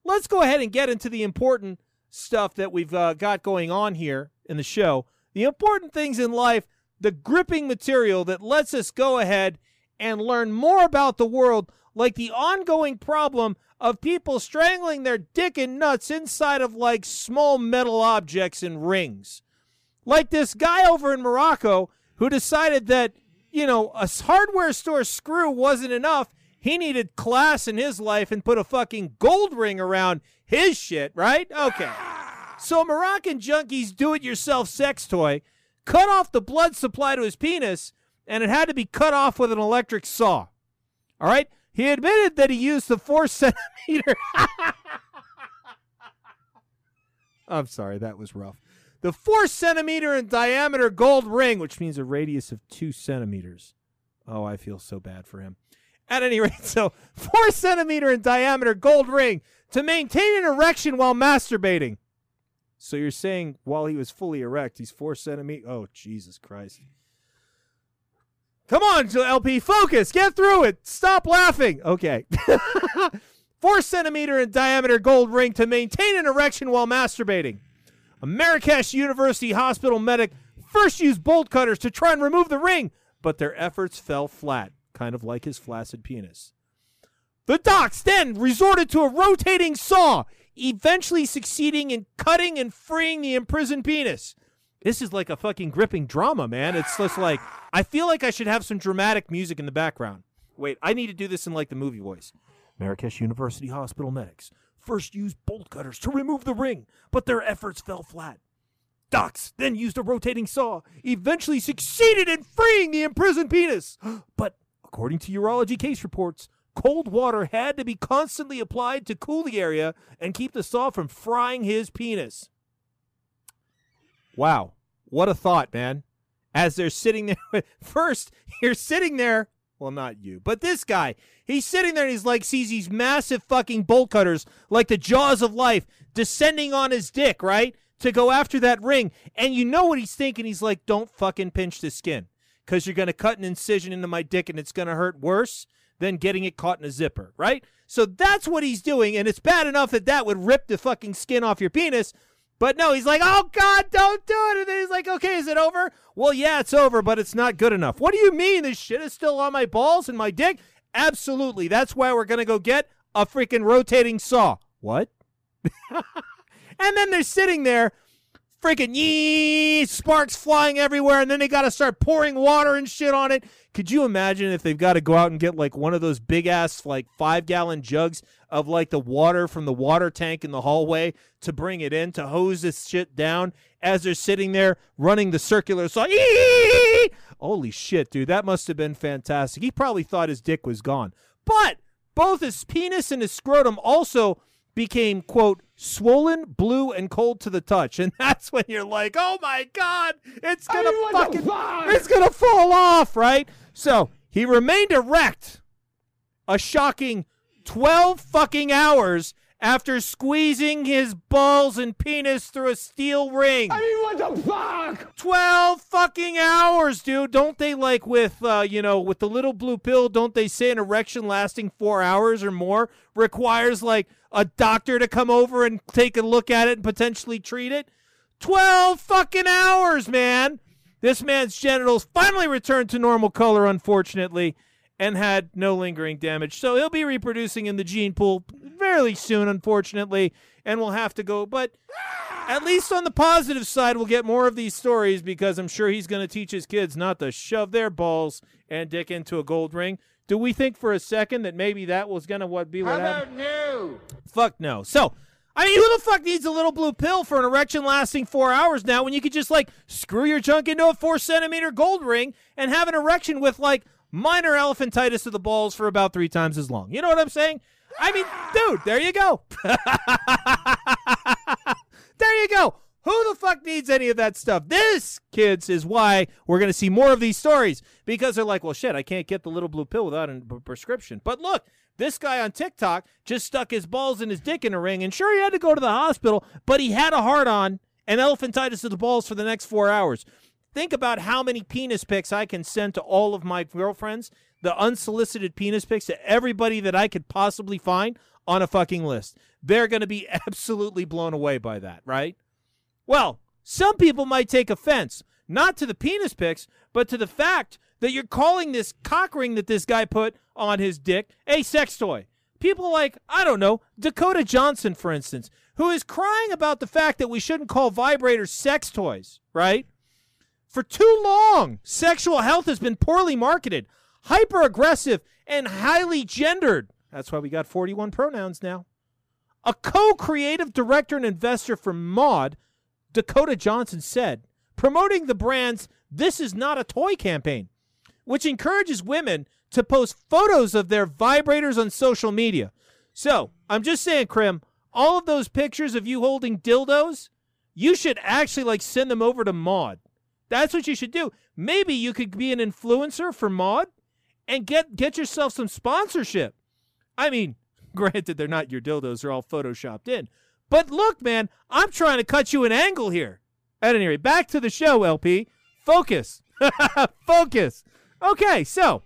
let's go ahead and get into the important stuff that we've got going on here in the show. The important things in life, the gripping material that lets us go ahead and learn more about the world, like the ongoing problem of people strangling their dick and nuts inside of like small metal objects and rings. Like this guy over in Morocco who decided that, you know, a hardware store screw wasn't enough. He needed class in his life and put a fucking gold ring around his shit, right? Okay. So Moroccan junkie's do-it-yourself sex toy cut off the blood supply to his penis, and it had to be cut off with an electric saw. All right? He admitted that he used the 4-centimeter... I'm sorry, that was rough. The 4-centimeter in diameter gold ring, which means a radius of 2 centimeters. Oh, I feel so bad for him. At any rate, so 4-centimeter in diameter gold ring to maintain an erection while masturbating. So you're saying while he was fully erect, he's 4 centimeters? Oh, Jesus Christ. Come on, LP, focus. Get through it. Stop laughing. Okay. 4-centimeter in diameter gold ring to maintain an erection while masturbating. A Marrakesh University hospital medic first used bolt cutters to try and remove the ring, but their efforts fell flat, kind of like his flaccid penis. The docs then resorted to a rotating saw, eventually succeeding in cutting and freeing the imprisoned penis. This is like a fucking gripping drama, man. It's just like, I feel like I should have some dramatic music in the background. Wait, I need to do this in like the movie voice. Marrakesh University hospital medics first used bolt cutters to remove the ring, but their efforts fell flat. Docs then used a rotating saw, eventually succeeded in freeing the imprisoned penis. But according to urology case reports, cold water had to be constantly applied to cool the area and keep the saw from frying his penis. Wow. What a thought, man. As they're sitting there. First, you're sitting there. Well, not you, but this guy. He's sitting there and he's like, sees these massive fucking bolt cutters, like the jaws of life, descending on his dick, right? To go after that ring. And you know what he's thinking. He's like, don't fucking pinch the skin, because you're going to cut an incision into my dick and it's going to hurt worse than getting it caught in a zipper, right? So that's what he's doing, and it's bad enough that would rip the fucking skin off your penis. But no, he's like, oh, God, don't do it. And then he's like, okay, is it over? Well, yeah, it's over, but it's not good enough. What do you mean? This shit is still on my balls and my dick? Absolutely. That's why we're going to go get a freaking rotating saw. What? And then they're sitting there, freaking sparks flying everywhere, and then they got to start pouring water and shit on it. Could you imagine if they've got to go out and get like one of those big-ass like 5-gallon jugs of like the water from the water tank in the hallway to bring it in to hose this shit down as they're sitting there running the circular saw? Holy shit, dude, that must have been fantastic. He probably thought his dick was gone. But both his penis and his scrotum also became, quote, swollen, blue, and cold to the touch. And that's when you're like, oh my God, it's gonna it's gonna fall off, right? So he remained erect a shocking 12 fucking hours after squeezing his balls and penis through a steel ring. I mean, what the fuck? 12 fucking hours, dude. Don't they, like, with, with the little blue pill, don't they say an erection lasting 4 hours or more requires, like, a doctor to come over and take a look at it and potentially treat it? 12 fucking hours, man. This man's genitals finally returned to normal color, unfortunately, and had no lingering damage. So he'll be reproducing in the gene pool fairly soon, unfortunately, and we'll have to go. But at least on the positive side, we'll get more of these stories, because I'm sure he's going to teach his kids not to shove their balls and dick into a gold ring. Do we think for a second that maybe that was going to be what happened? No. Fuck no. So, I mean, who the fuck needs a little blue pill for an erection lasting 4 hours now when you could just, like, screw your junk into a 4-centimeter gold ring and have an erection with, like, minor elephantitis of the balls for about 3 times as long? You know what I'm saying? I mean, dude, there you go. There you go. Who the fuck needs any of that stuff? This, kids, is why we're going to see more of these stories, because they're like, well, shit, I can't get the little blue pill without a prescription. But look, this guy on TikTok just stuck his balls and his dick in a ring, and sure, he had to go to the hospital, but he had a hard-on and elephantitis of the balls for the next 4 hours. Think about how many penis pics I can send to all of my girlfriends, the unsolicited penis pics to everybody that I could possibly find on a fucking list. They're going to be absolutely blown away by that, right? Well, some people might take offense, not to the penis pics, but to the fact that you're calling this cock ring that this guy put on his dick a sex toy. People like, I don't know, Dakota Johnson, for instance, who is crying about the fact that we shouldn't call vibrators sex toys, right? For too long, sexual health has been poorly marketed, hyper-aggressive, and highly gendered. That's why we got 41 pronouns now. A co-creative director and investor for Maude, Dakota Johnson, said, promoting the brand's This Is Not a Toy campaign, which encourages women to post photos of their vibrators on social media. So, I'm just saying, Krim, all of those pictures of you holding dildos, you should actually, send them over to Maude. That's what you should do. Maybe you could be an influencer for Maude and get yourself some sponsorship. I mean, granted, they're not your dildos. They're all photoshopped in. But look, man, I'm trying to cut you an angle here. At any rate, back to the show, LP. Focus. Focus. Okay, so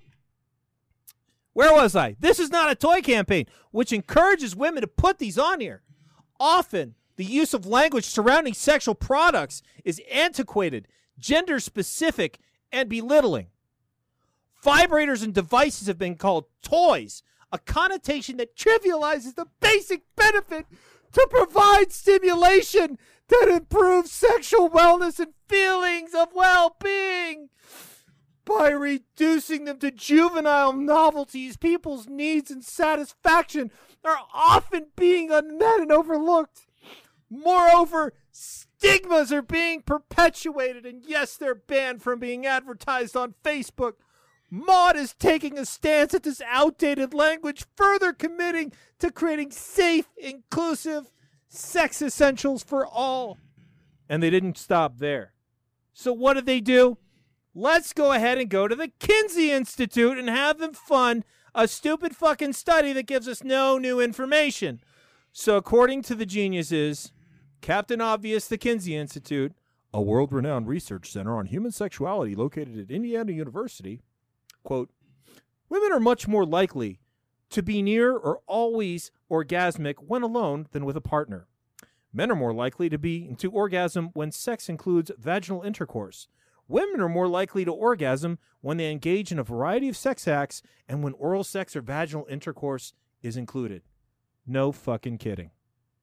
where was I? This Is Not a Toy campaign, which encourages women to put these on here. Often, the use of language surrounding sexual products is antiquated, gender-specific, and belittling. Vibrators and devices have been called toys, a connotation that trivializes the basic benefit to provide stimulation that improves sexual wellness and feelings of well-being. By reducing them to juvenile novelties, people's needs and satisfaction are often being unmet and overlooked. Moreover, stigmas are being perpetuated, and yes, they're banned from being advertised on Facebook. Maude is taking a stance at this outdated language, further committing to creating safe, inclusive sex essentials for all. And they didn't stop there. So what did they do? Let's go ahead and go to the Kinsey Institute and have them fund a stupid fucking study that gives us no new information. So according to the geniuses, Captain Obvious, the Kinsey Institute, a world-renowned research center on human sexuality located at Indiana University, quote, women are much more likely to be near or always orgasmic when alone than with a partner. Men are more likely to orgasm when sex includes vaginal intercourse. Women are more likely to orgasm when they engage in a variety of sex acts and when oral sex or vaginal intercourse is included. No fucking kidding.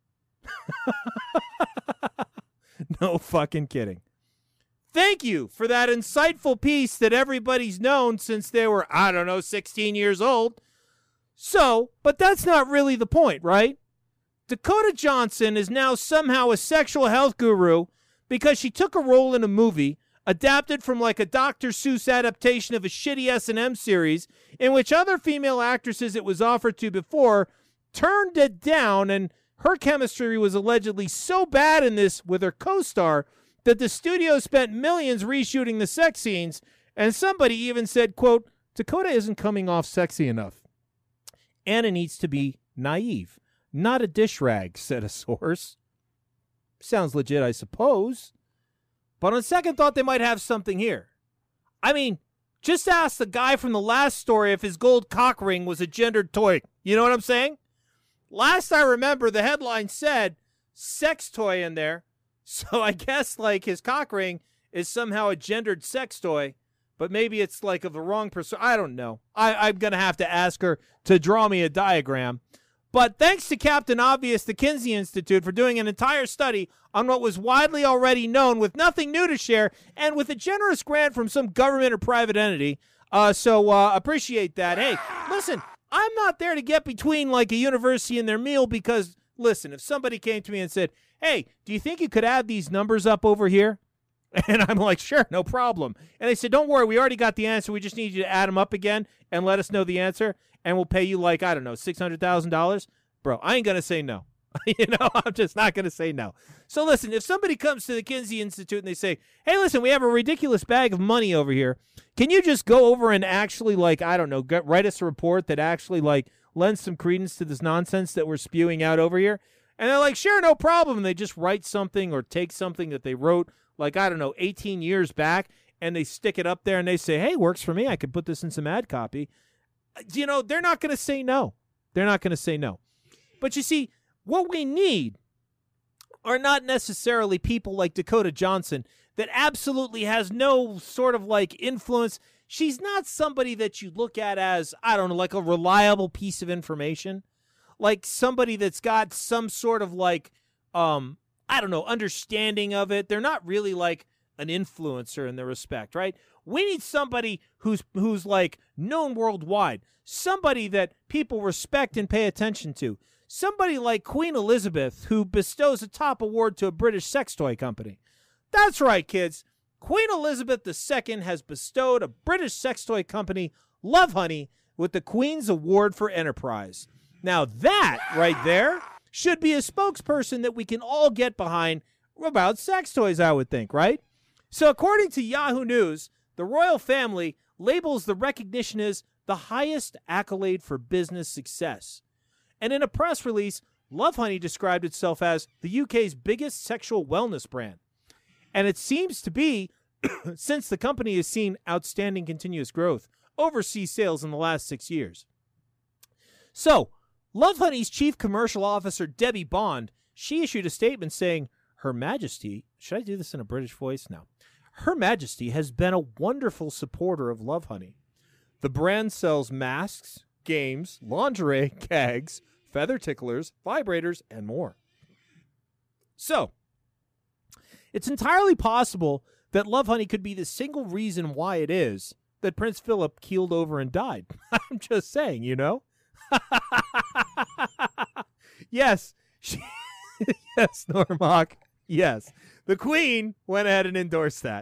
No fucking kidding. Thank you for that insightful piece that everybody's known since they were, 16 years old. So, but that's not really the point, right? Dakota Johnson is now somehow a sexual health guru because she took a role in a movie adapted from a Dr. Seuss adaptation of a shitty S&M series in which other female actresses it was offered to before turned it down, and her chemistry was allegedly so bad in this with her co-star that the studio spent millions reshooting the sex scenes, and somebody even said, quote, Dakota isn't coming off sexy enough. Anna needs to be naive, not a dish rag, said a source. Sounds legit, I suppose. But on second thought, they might have something here. I mean, just ask the guy from the last story if his gold cock ring was a gendered toy. You know what I'm saying? Last I remember, the headline said sex toy in there. So I guess his cock ring is somehow a gendered sex toy, but maybe it's of the wrong person. I don't know. I'm going to have to ask her to draw me a diagram. But thanks to Captain Obvious, the Kinsey Institute, for doing an entire study on what was widely already known with nothing new to share and with a generous grant from some government or private entity. So appreciate that. Hey, listen, I'm not there to get between a university and their meal because, listen, if somebody came to me and said, hey, do you think you could add these numbers up over here? And I'm like, sure, no problem. And they said, don't worry, we already got the answer. We just need you to add them up again and let us know the answer. And we'll pay you $600,000. Bro, I ain't going to say no. I'm just not going to say no. So listen, if somebody comes to the Kinsey Institute and they say, hey, listen, we have a ridiculous bag of money over here. Can you just go over and actually, write us a report that actually, lends some credence to this nonsense that we're spewing out over here? And they're like, sure, no problem. And they just write something or take something that they wrote, 18 years back, and they stick it up there and they say, hey, works for me. I could put this in some ad copy. They're not going to say no. They're not going to say no. But you see, what we need are not necessarily people like Dakota Johnson that absolutely has no sort of like influence. She's not somebody that you look at as, I don't know, like a reliable piece of information. Like somebody that's got some sort of like, I don't know, understanding of it. They're not really like an influencer in their respect, right? We need somebody who's like known worldwide, somebody that people respect and pay attention to, somebody like Queen Elizabeth, who bestows a top award to a British sex toy company. That's right, kids. Queen Elizabeth II has bestowed a British sex toy company, Lovehoney, with the Queen's Award for Enterprise. Now that right there should be a spokesperson that we can all get behind about sex toys, I would think, right? So according to Yahoo News, the royal family labels the recognition as the highest accolade for business success. And in a press release, Lovehoney described itself as the UK's biggest sexual wellness brand. And it seems to be, since the company has seen outstanding continuous growth, overseas sales in the last 6 years. So, Lovehoney's chief commercial officer, Debbie Bond, she issued a statement saying, Her Majesty, should I do this in a British voice? No. Her Majesty has been a wonderful supporter of Lovehoney. The brand sells masks, games, lingerie, gags, feather ticklers, vibrators, and more. So, it's entirely possible that Lovehoney could be the single reason why it is that Prince Philip keeled over and died. I'm just saying, you know? Yes. Yes, Normock. Yes. The Queen went ahead and endorsed that.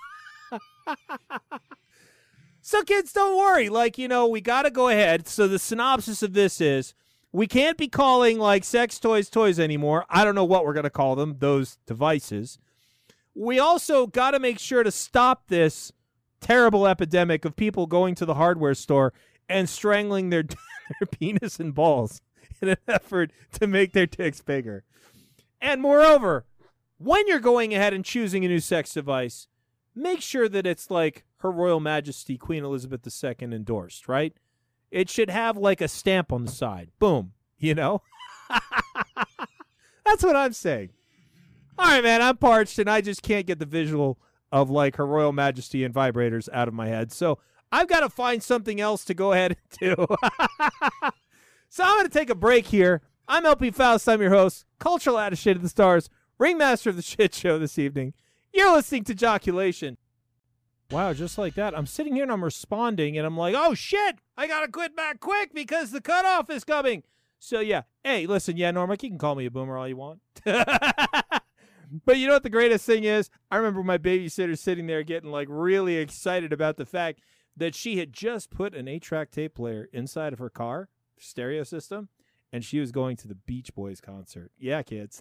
So, kids, don't worry. Like, you know, we got to go ahead. So the synopsis of this is, we can't be calling, like, sex toys toys anymore. I don't know what we're going to call them, those devices. We also got to make sure to stop this terrible epidemic of people going to the hardware store and strangling their penis and balls in an effort to make their dicks bigger. And moreover, when you're going ahead and choosing a new sex device, make sure that it's like Her Royal Majesty Queen Elizabeth II endorsed, right? It should have like a stamp on the side. Boom. You know? That's what I'm saying. All right, man, I'm parched, and I just can't get the visual of, like, Her Royal Majesty and vibrators out of my head. So I've got to find something else to go ahead and do. So I'm going to take a break here. I'm LP Faust. I'm your host, cultural attaché to the stars, ringmaster of the shit show this evening. You're listening to Joculation. Wow, just like that. I'm sitting here, and I'm responding, and I'm like, oh, shit, I got to quit back quick because the cutoff is coming. So, yeah. Hey, listen, yeah, Norma, you can call me a boomer all you want. But you know what the greatest thing is? I remember my babysitter sitting there getting like really excited about the fact that she had just put an 8-track tape player inside of her car stereo system, and she was going to the Beach Boys concert. Yeah, kids.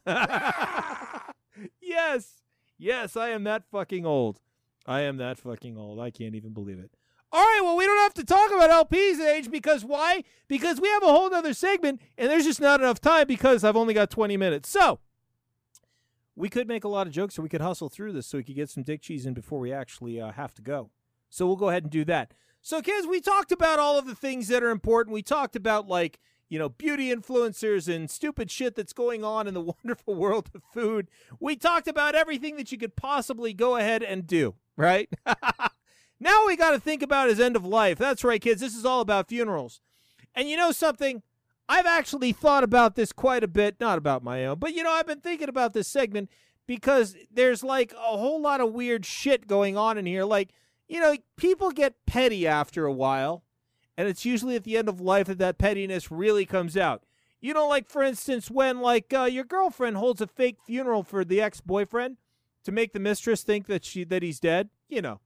Yes. Yes, I am that fucking old. I am that fucking old. I can't even believe it. All right, well, we don't have to talk about LP's age because why? Because we have a whole other segment, and there's just not enough time because I've only got 20 minutes. So, we could make a lot of jokes, or we could hustle through this so we could get some dick cheese in before we actually have to go. So we'll go ahead and do that. So, kids, we talked about all of the things that are important. We talked about, like, you know, beauty influencers and stupid shit that's going on in the wonderful world of food. We talked about everything that you could possibly go ahead and do, right? Now we got to think about his end of life. That's right, kids. This is all about funerals. And you know something? I've actually thought about this quite a bit, not about my own, but, you know, I've been thinking about this segment because there's, like, a whole lot of weird shit going on in here. Like, you know, people get petty after a while, and it's usually at the end of life that pettiness really comes out. You know, like, for instance, when, like, your girlfriend holds a fake funeral for the ex-boyfriend to make the mistress think that he's dead, you know.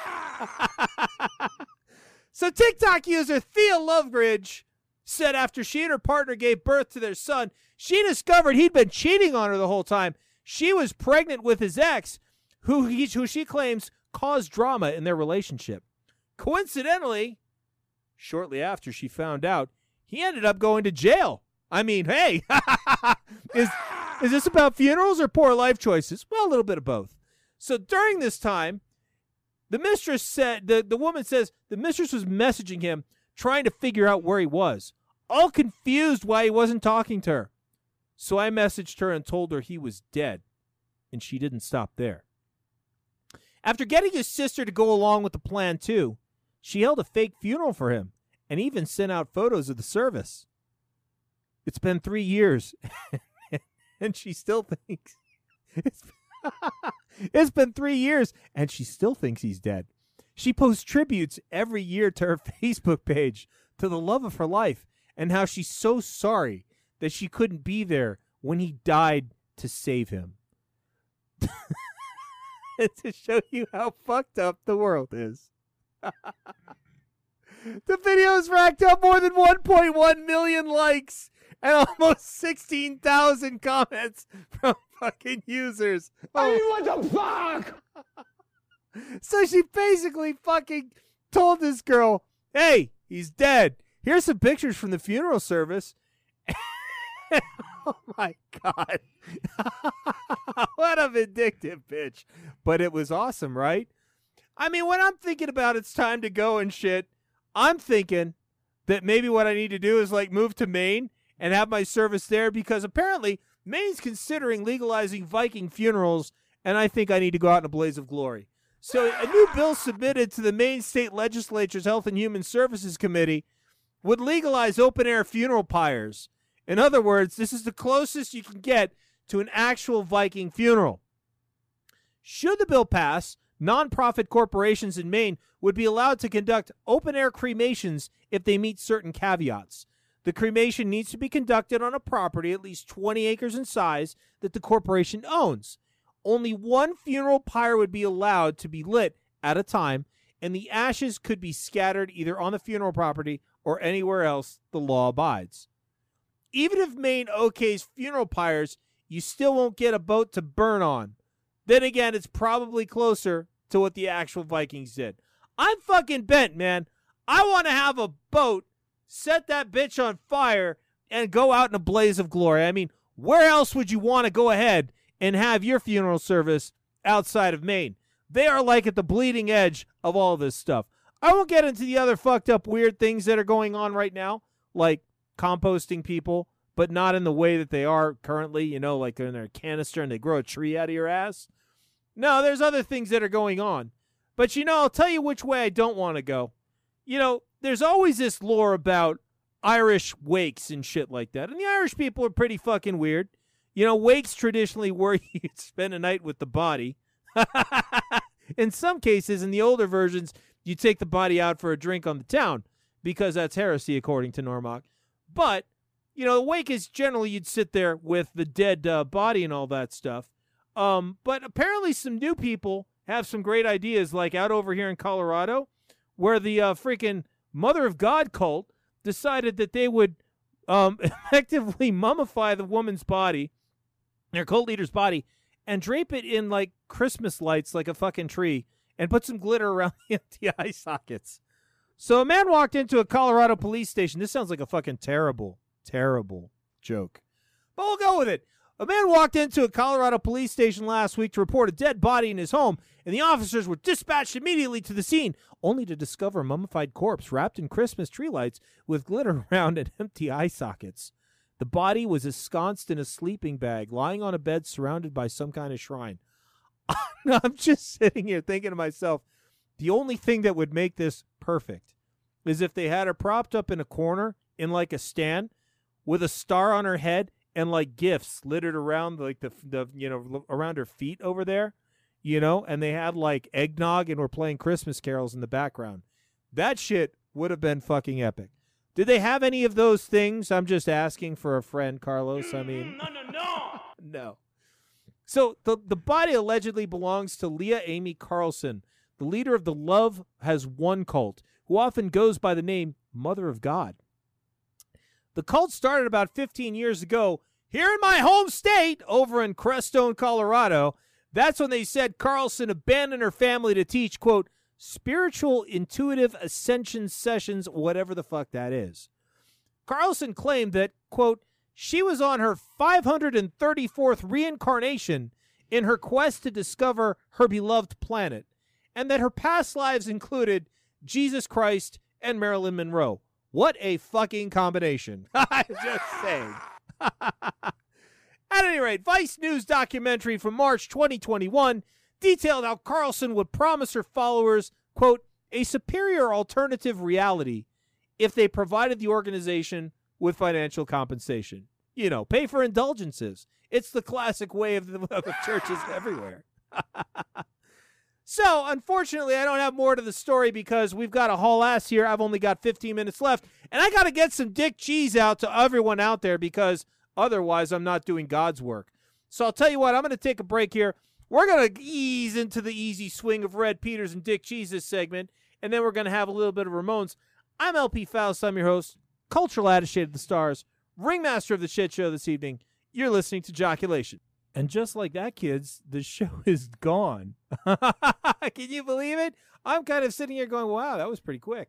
So TikTok user Thea Lovegridge said after she and her partner gave birth to their son, she discovered he'd been cheating on her the whole time. She was pregnant with his ex, who she claims caused drama in their relationship. Coincidentally, shortly after she found out, he ended up going to jail. I mean, hey, is this about funerals or poor life choices? Well, a little bit of both. So during this time, the mistress said, the woman says the mistress was messaging him, trying to figure out where he was. all confused why he wasn't talking to her. So I messaged her and told her he was dead, and she didn't stop there. After getting his sister to go along with the plan too, she held a fake funeral for him and even sent out photos of the service. It's been 3 years, and she still thinks it's been 3 years, and she still thinks he's dead. She posts tributes every year to her Facebook page to the love of her life and how she's so sorry that she couldn't be there when he died to save him. To show you how fucked up the world is. The video's racked up more than 1.1 million likes and almost 16,000 comments from fucking users. I mean, what the fuck? So she basically fucking told this girl, hey, he's dead. Here's some pictures from the funeral service. Oh, my God. What a vindictive bitch. But it was awesome, right? I mean, when I'm thinking about it's time to go and shit, I'm thinking that maybe what I need to do is, like, move to Maine and have my service there, because apparently Maine's considering legalizing Viking funerals, and I think I need to go out in a blaze of glory. So a new bill submitted to the Maine State Legislature's Health and Human Services Committee would legalize open-air funeral pyres. In other words, this is the closest you can get to an actual Viking funeral. Should the bill pass, nonprofit corporations in Maine would be allowed to conduct open-air cremations if they meet certain caveats. The cremation needs to be conducted on a property at least 20 acres in size that the corporation owns. Only one funeral pyre would be allowed to be lit at a time, and the ashes could be scattered either on the funeral property or anywhere else the law abides. Even if Maine okays funeral pyres, you still won't get a boat to burn on. Then again, it's probably closer to what the actual Vikings did. I'm fucking bent, man. I want to have a boat, set that bitch on fire, and go out in a blaze of glory. I mean, where else would you want to go ahead and have your funeral service outside of Maine? They are like at the bleeding edge of all this stuff. I won't get into the other fucked up weird things that are going on right now, like composting people, but not in the way that they are currently, you know, like they're in their canister and they grow a tree out of your ass. No, there's other things that are going on. But, you know, I'll tell you which way I don't want to go. You know, there's always this lore about Irish wakes and shit like that. And the Irish people are pretty fucking weird. You know, wakes traditionally were you'd spend a night with the body. In some cases, in the older versions, you take the body out for a drink on the town, because that's heresy, according to Normock. But, you know, the wake is generally you'd sit there with the dead body and all that stuff. But apparently some new people have some great ideas, like out over here in Colorado, where the freaking Mother of God cult decided that they would effectively mummify the woman's body, their cult leader's body, and drape it in, like, Christmas lights like a fucking tree, and put some glitter around the empty eye sockets. So a man walked into a Colorado police station. This sounds like a fucking terrible, terrible joke. But we'll go with it. A man walked into a Colorado police station last week to report a dead body in his home, and the officers were dispatched immediately to the scene, only to discover a mummified corpse wrapped in Christmas tree lights with glitter around and empty eye sockets. The body was ensconced in a sleeping bag, lying on a bed surrounded by some kind of shrine. I'm just sitting here thinking to myself, the only thing that would make this perfect is if they had her propped up in a corner in like a stand with a star on her head and like gifts littered around like the you know, around her feet over there, you know, and they had like eggnog and were playing Christmas carols in the background. That shit would have been fucking epic. Did they have any of those things? I'm just asking for a friend, Carlos. I mean, no. So the body allegedly belongs to Leah Amy Carlson, the leader of the Love Has Won cult, who often goes by the name Mother of God. The cult started about 15 years ago here in my home state, over in Crestone, Colorado. That's when they said Carlson abandoned her family to teach, quote, spiritual intuitive ascension sessions, whatever the fuck that is. Carlson claimed that, quote, she was on her 534th reincarnation in her quest to discover her beloved planet, and that her past lives included Jesus Christ and Marilyn Monroe. What a fucking combination. I'm just saying. At any rate, Vice News documentary from March 2021 detailed how Carlson would promise her followers, quote, a superior alternative reality if they provided the organization with financial compensation. You know, pay for indulgences. It's the classic way of the churches everywhere. So, unfortunately, I don't have more to the story because we've got a haul ass here. I've only got 15 minutes left, and I got to get some dick cheese out to everyone out there because otherwise I'm not doing God's work. So I'll tell you what, I'm going to take a break here. We're going to ease into the easy swing of Red Peters and Dick Cheese this segment, and then we're going to have a little bit of Ramones. I'm LP Faust. I'm your host, cultural attaché of the stars, ringmaster of the shit show this evening. You're listening to Joculation. And just like that, kids, the show is gone. Can you believe it? I'm kind of sitting here going, wow, that was pretty quick.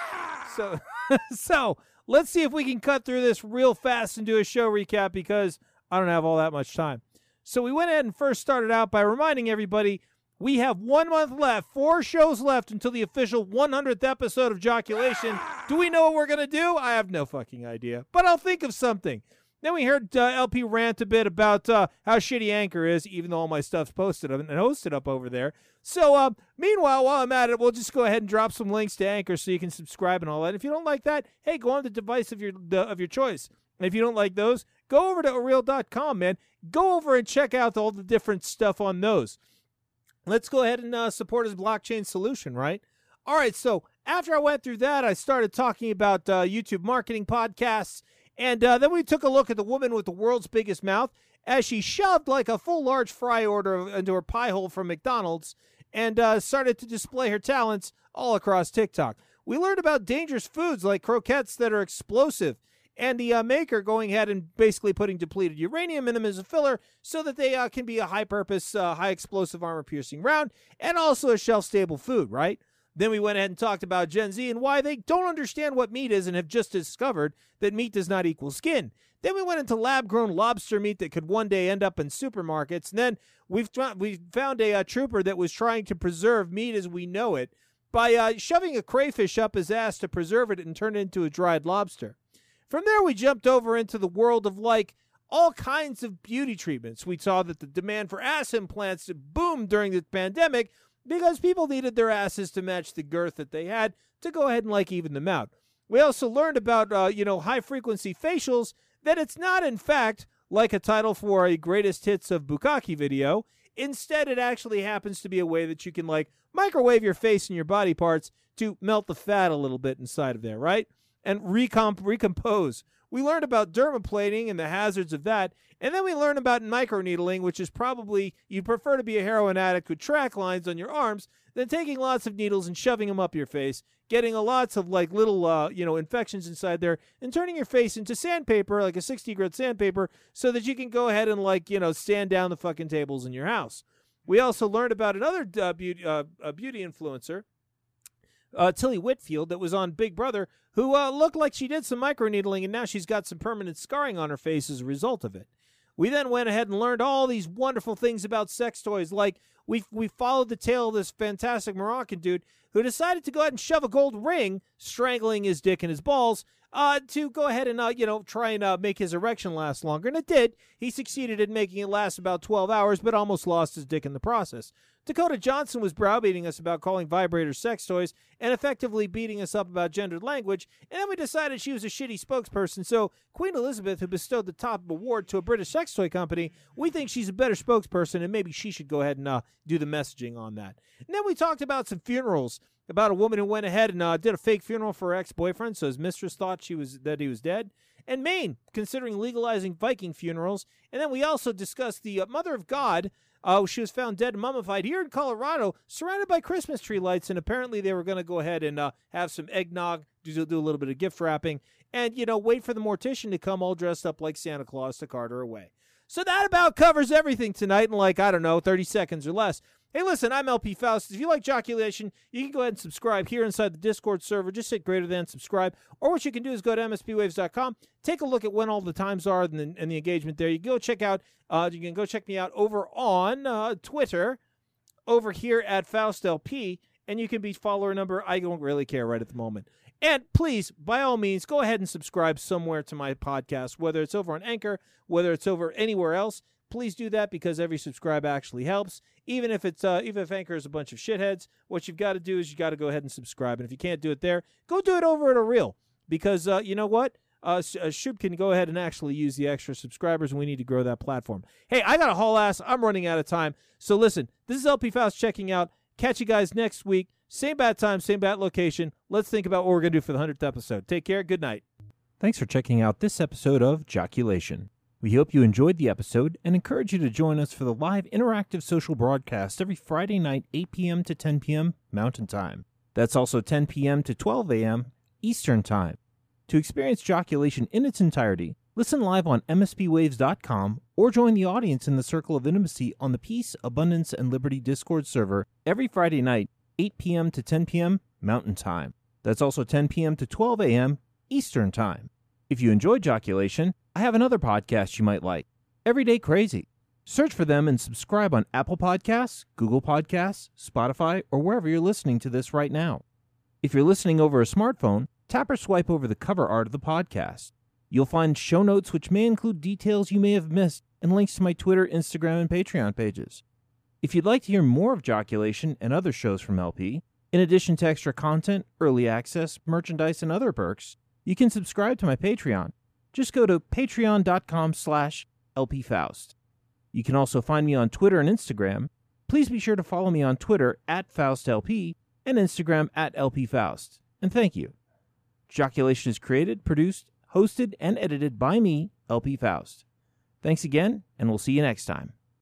So let's see if we can cut through this real fast and do a show recap because I don't have all that much time. So we went ahead and first started out by reminding everybody we have 1 month left, 4 shows left until the official 100th episode of Joculation. Do we know what we're going to do? I have no fucking idea, but I'll think of something. Then we heard LP rant a bit about how shitty Anchor is, even though all my stuff's posted and hosted up over there. So, meanwhile, while I'm at it, we'll just go ahead and drop some links to Anchor so you can subscribe and all that. If you don't like that, hey, go on the device of your choice. And if you don't like those, go over to Aureel.com, man. Go over and check out all the different stuff on those. Let's go ahead and support his blockchain solution, right? All right, so after I went through that, I started talking about YouTube marketing podcasts. And then we took a look at the woman with the world's biggest mouth as she shoved like a full large fry order into her pie hole from McDonald's and started to display her talents all across TikTok. We learned about dangerous foods like croquettes that are explosive and the maker going ahead and basically putting depleted uranium in them as a filler so that they can be a high-purpose, high-explosive armor-piercing round and also a shelf-stable food, right? Then we went ahead and talked about Gen Z and why they don't understand what meat is and have just discovered that meat does not equal skin. Then we went into lab-grown lobster meat that could one day end up in supermarkets. And then we found a trooper that was trying to preserve meat as we know it by shoving a crayfish up his ass to preserve it and turn it into a dried lobster. From there, we jumped over into the world of like all kinds of beauty treatments. We saw that the demand for ass implants boomed during the pandemic because people needed their asses to match the girth that they had to go ahead and like even them out. We also learned about, high-frequency facials, that it's not, in fact, like a title for a greatest hits of Bukkake video. Instead, it actually happens to be a way that you can, like, microwave your face and your body parts to melt the fat a little bit inside of there, right? And recompose. We learned about dermaplaning and the hazards of that. And then we learned about microneedling, which is probably you'd prefer to be a heroin addict with track lines on your arms than taking lots of needles and shoving them up your face, getting lots of like little, infections inside there and turning your face into sandpaper, like a 60-grit sandpaper, so that you can go ahead and sand down the fucking tables in your house. We also learned about another beauty influencer, Tilly Whitfield, that was on Big Brother, who looked like she did some microneedling, and now she's got some permanent scarring on her face as a result of it. We then went ahead and learned all these wonderful things about sex toys, like we followed the tale of this fantastic Moroccan dude who decided to go ahead and shove a gold ring, strangling his dick and his balls, to go ahead and, try and make his erection last longer. And it did. He succeeded in making it last about 12 hours, but almost lost his dick in the process. Dakota Johnson was browbeating us about calling vibrators sex toys and effectively beating us up about gendered language, and then we decided she was a shitty spokesperson, so Queen Elizabeth, who bestowed the top award to a British sex toy company, we think she's a better spokesperson, and maybe she should go ahead and do the messaging on that. And then we talked about some funerals, about a woman who went ahead and did a fake funeral for her ex-boyfriend, so his mistress thought that he was dead. And Maine, considering legalizing Viking funerals. And then we also discussed the Mother of God. She was found dead and mummified here in Colorado, surrounded by Christmas tree lights, and apparently they were going to go ahead and have some eggnog, do a little bit of gift wrapping, and, wait for the mortician to come all dressed up like Santa Claus to cart her away. So that about covers everything tonight in 30 seconds or less. Hey, listen, I'm LP Faust. If you like Joculation, you can go ahead and subscribe here inside the Discord server. Just hit greater than subscribe. Or what you can do is go to mspwaves.com, take a look at when all the times are and the engagement there. You can go check me out over on Twitter, over here at FaustLP, and you can be follower number. I don't really care right at the moment. And please, by all means, go ahead and subscribe somewhere to my podcast, whether it's over on Anchor, whether it's over anywhere else. Please do that because every subscribe actually helps. Even if Anchor is a bunch of shitheads, what you've got to do is you got to go ahead and subscribe. And if you can't do it there, go do it over at a Reel. Because you know what? Shub can go ahead and actually use the extra subscribers, and we need to grow that platform. Hey, I got a haul ass. I'm running out of time. So listen, this is LP Faust checking out. Catch you guys next week. Same bad time, same bad location. Let's think about what we're going to do for the 100th episode. Take care. Good night. Thanks for checking out this episode of Joculation. We hope you enjoyed the episode and encourage you to join us for the live interactive social broadcast every Friday night, 8 p.m. to 10 p.m. Mountain Time. That's also 10 p.m. to 12 a.m. Eastern Time. To experience Joculation in its entirety, listen live on mspwaves.com or join the audience in the Circle of Intimacy on the Peace, Abundance, and Liberty Discord server every Friday night, 8 p.m. to 10 p.m. Mountain Time. That's also 10 p.m. to 12 a.m. Eastern Time. If you enjoyed Joculation, I have another podcast you might like, Everyday Crazy. Search for them and subscribe on Apple Podcasts, Google Podcasts, Spotify, or wherever you're listening to this right now. If you're listening over a smartphone, tap or swipe over the cover art of the podcast. You'll find show notes which may include details you may have missed and links to my Twitter, Instagram, and Patreon pages. If you'd like to hear more of Joculation and other shows from LP, in addition to extra content, early access, merchandise, and other perks, you can subscribe to my Patreon. Just go to patreon.com/LPFaust. You can also find me on Twitter and Instagram. Please be sure to follow me on Twitter @FaustLP and Instagram @LPFaust. And thank you. Joculation is created, produced, hosted, and edited by me, LP Faust. Thanks again, and we'll see you next time.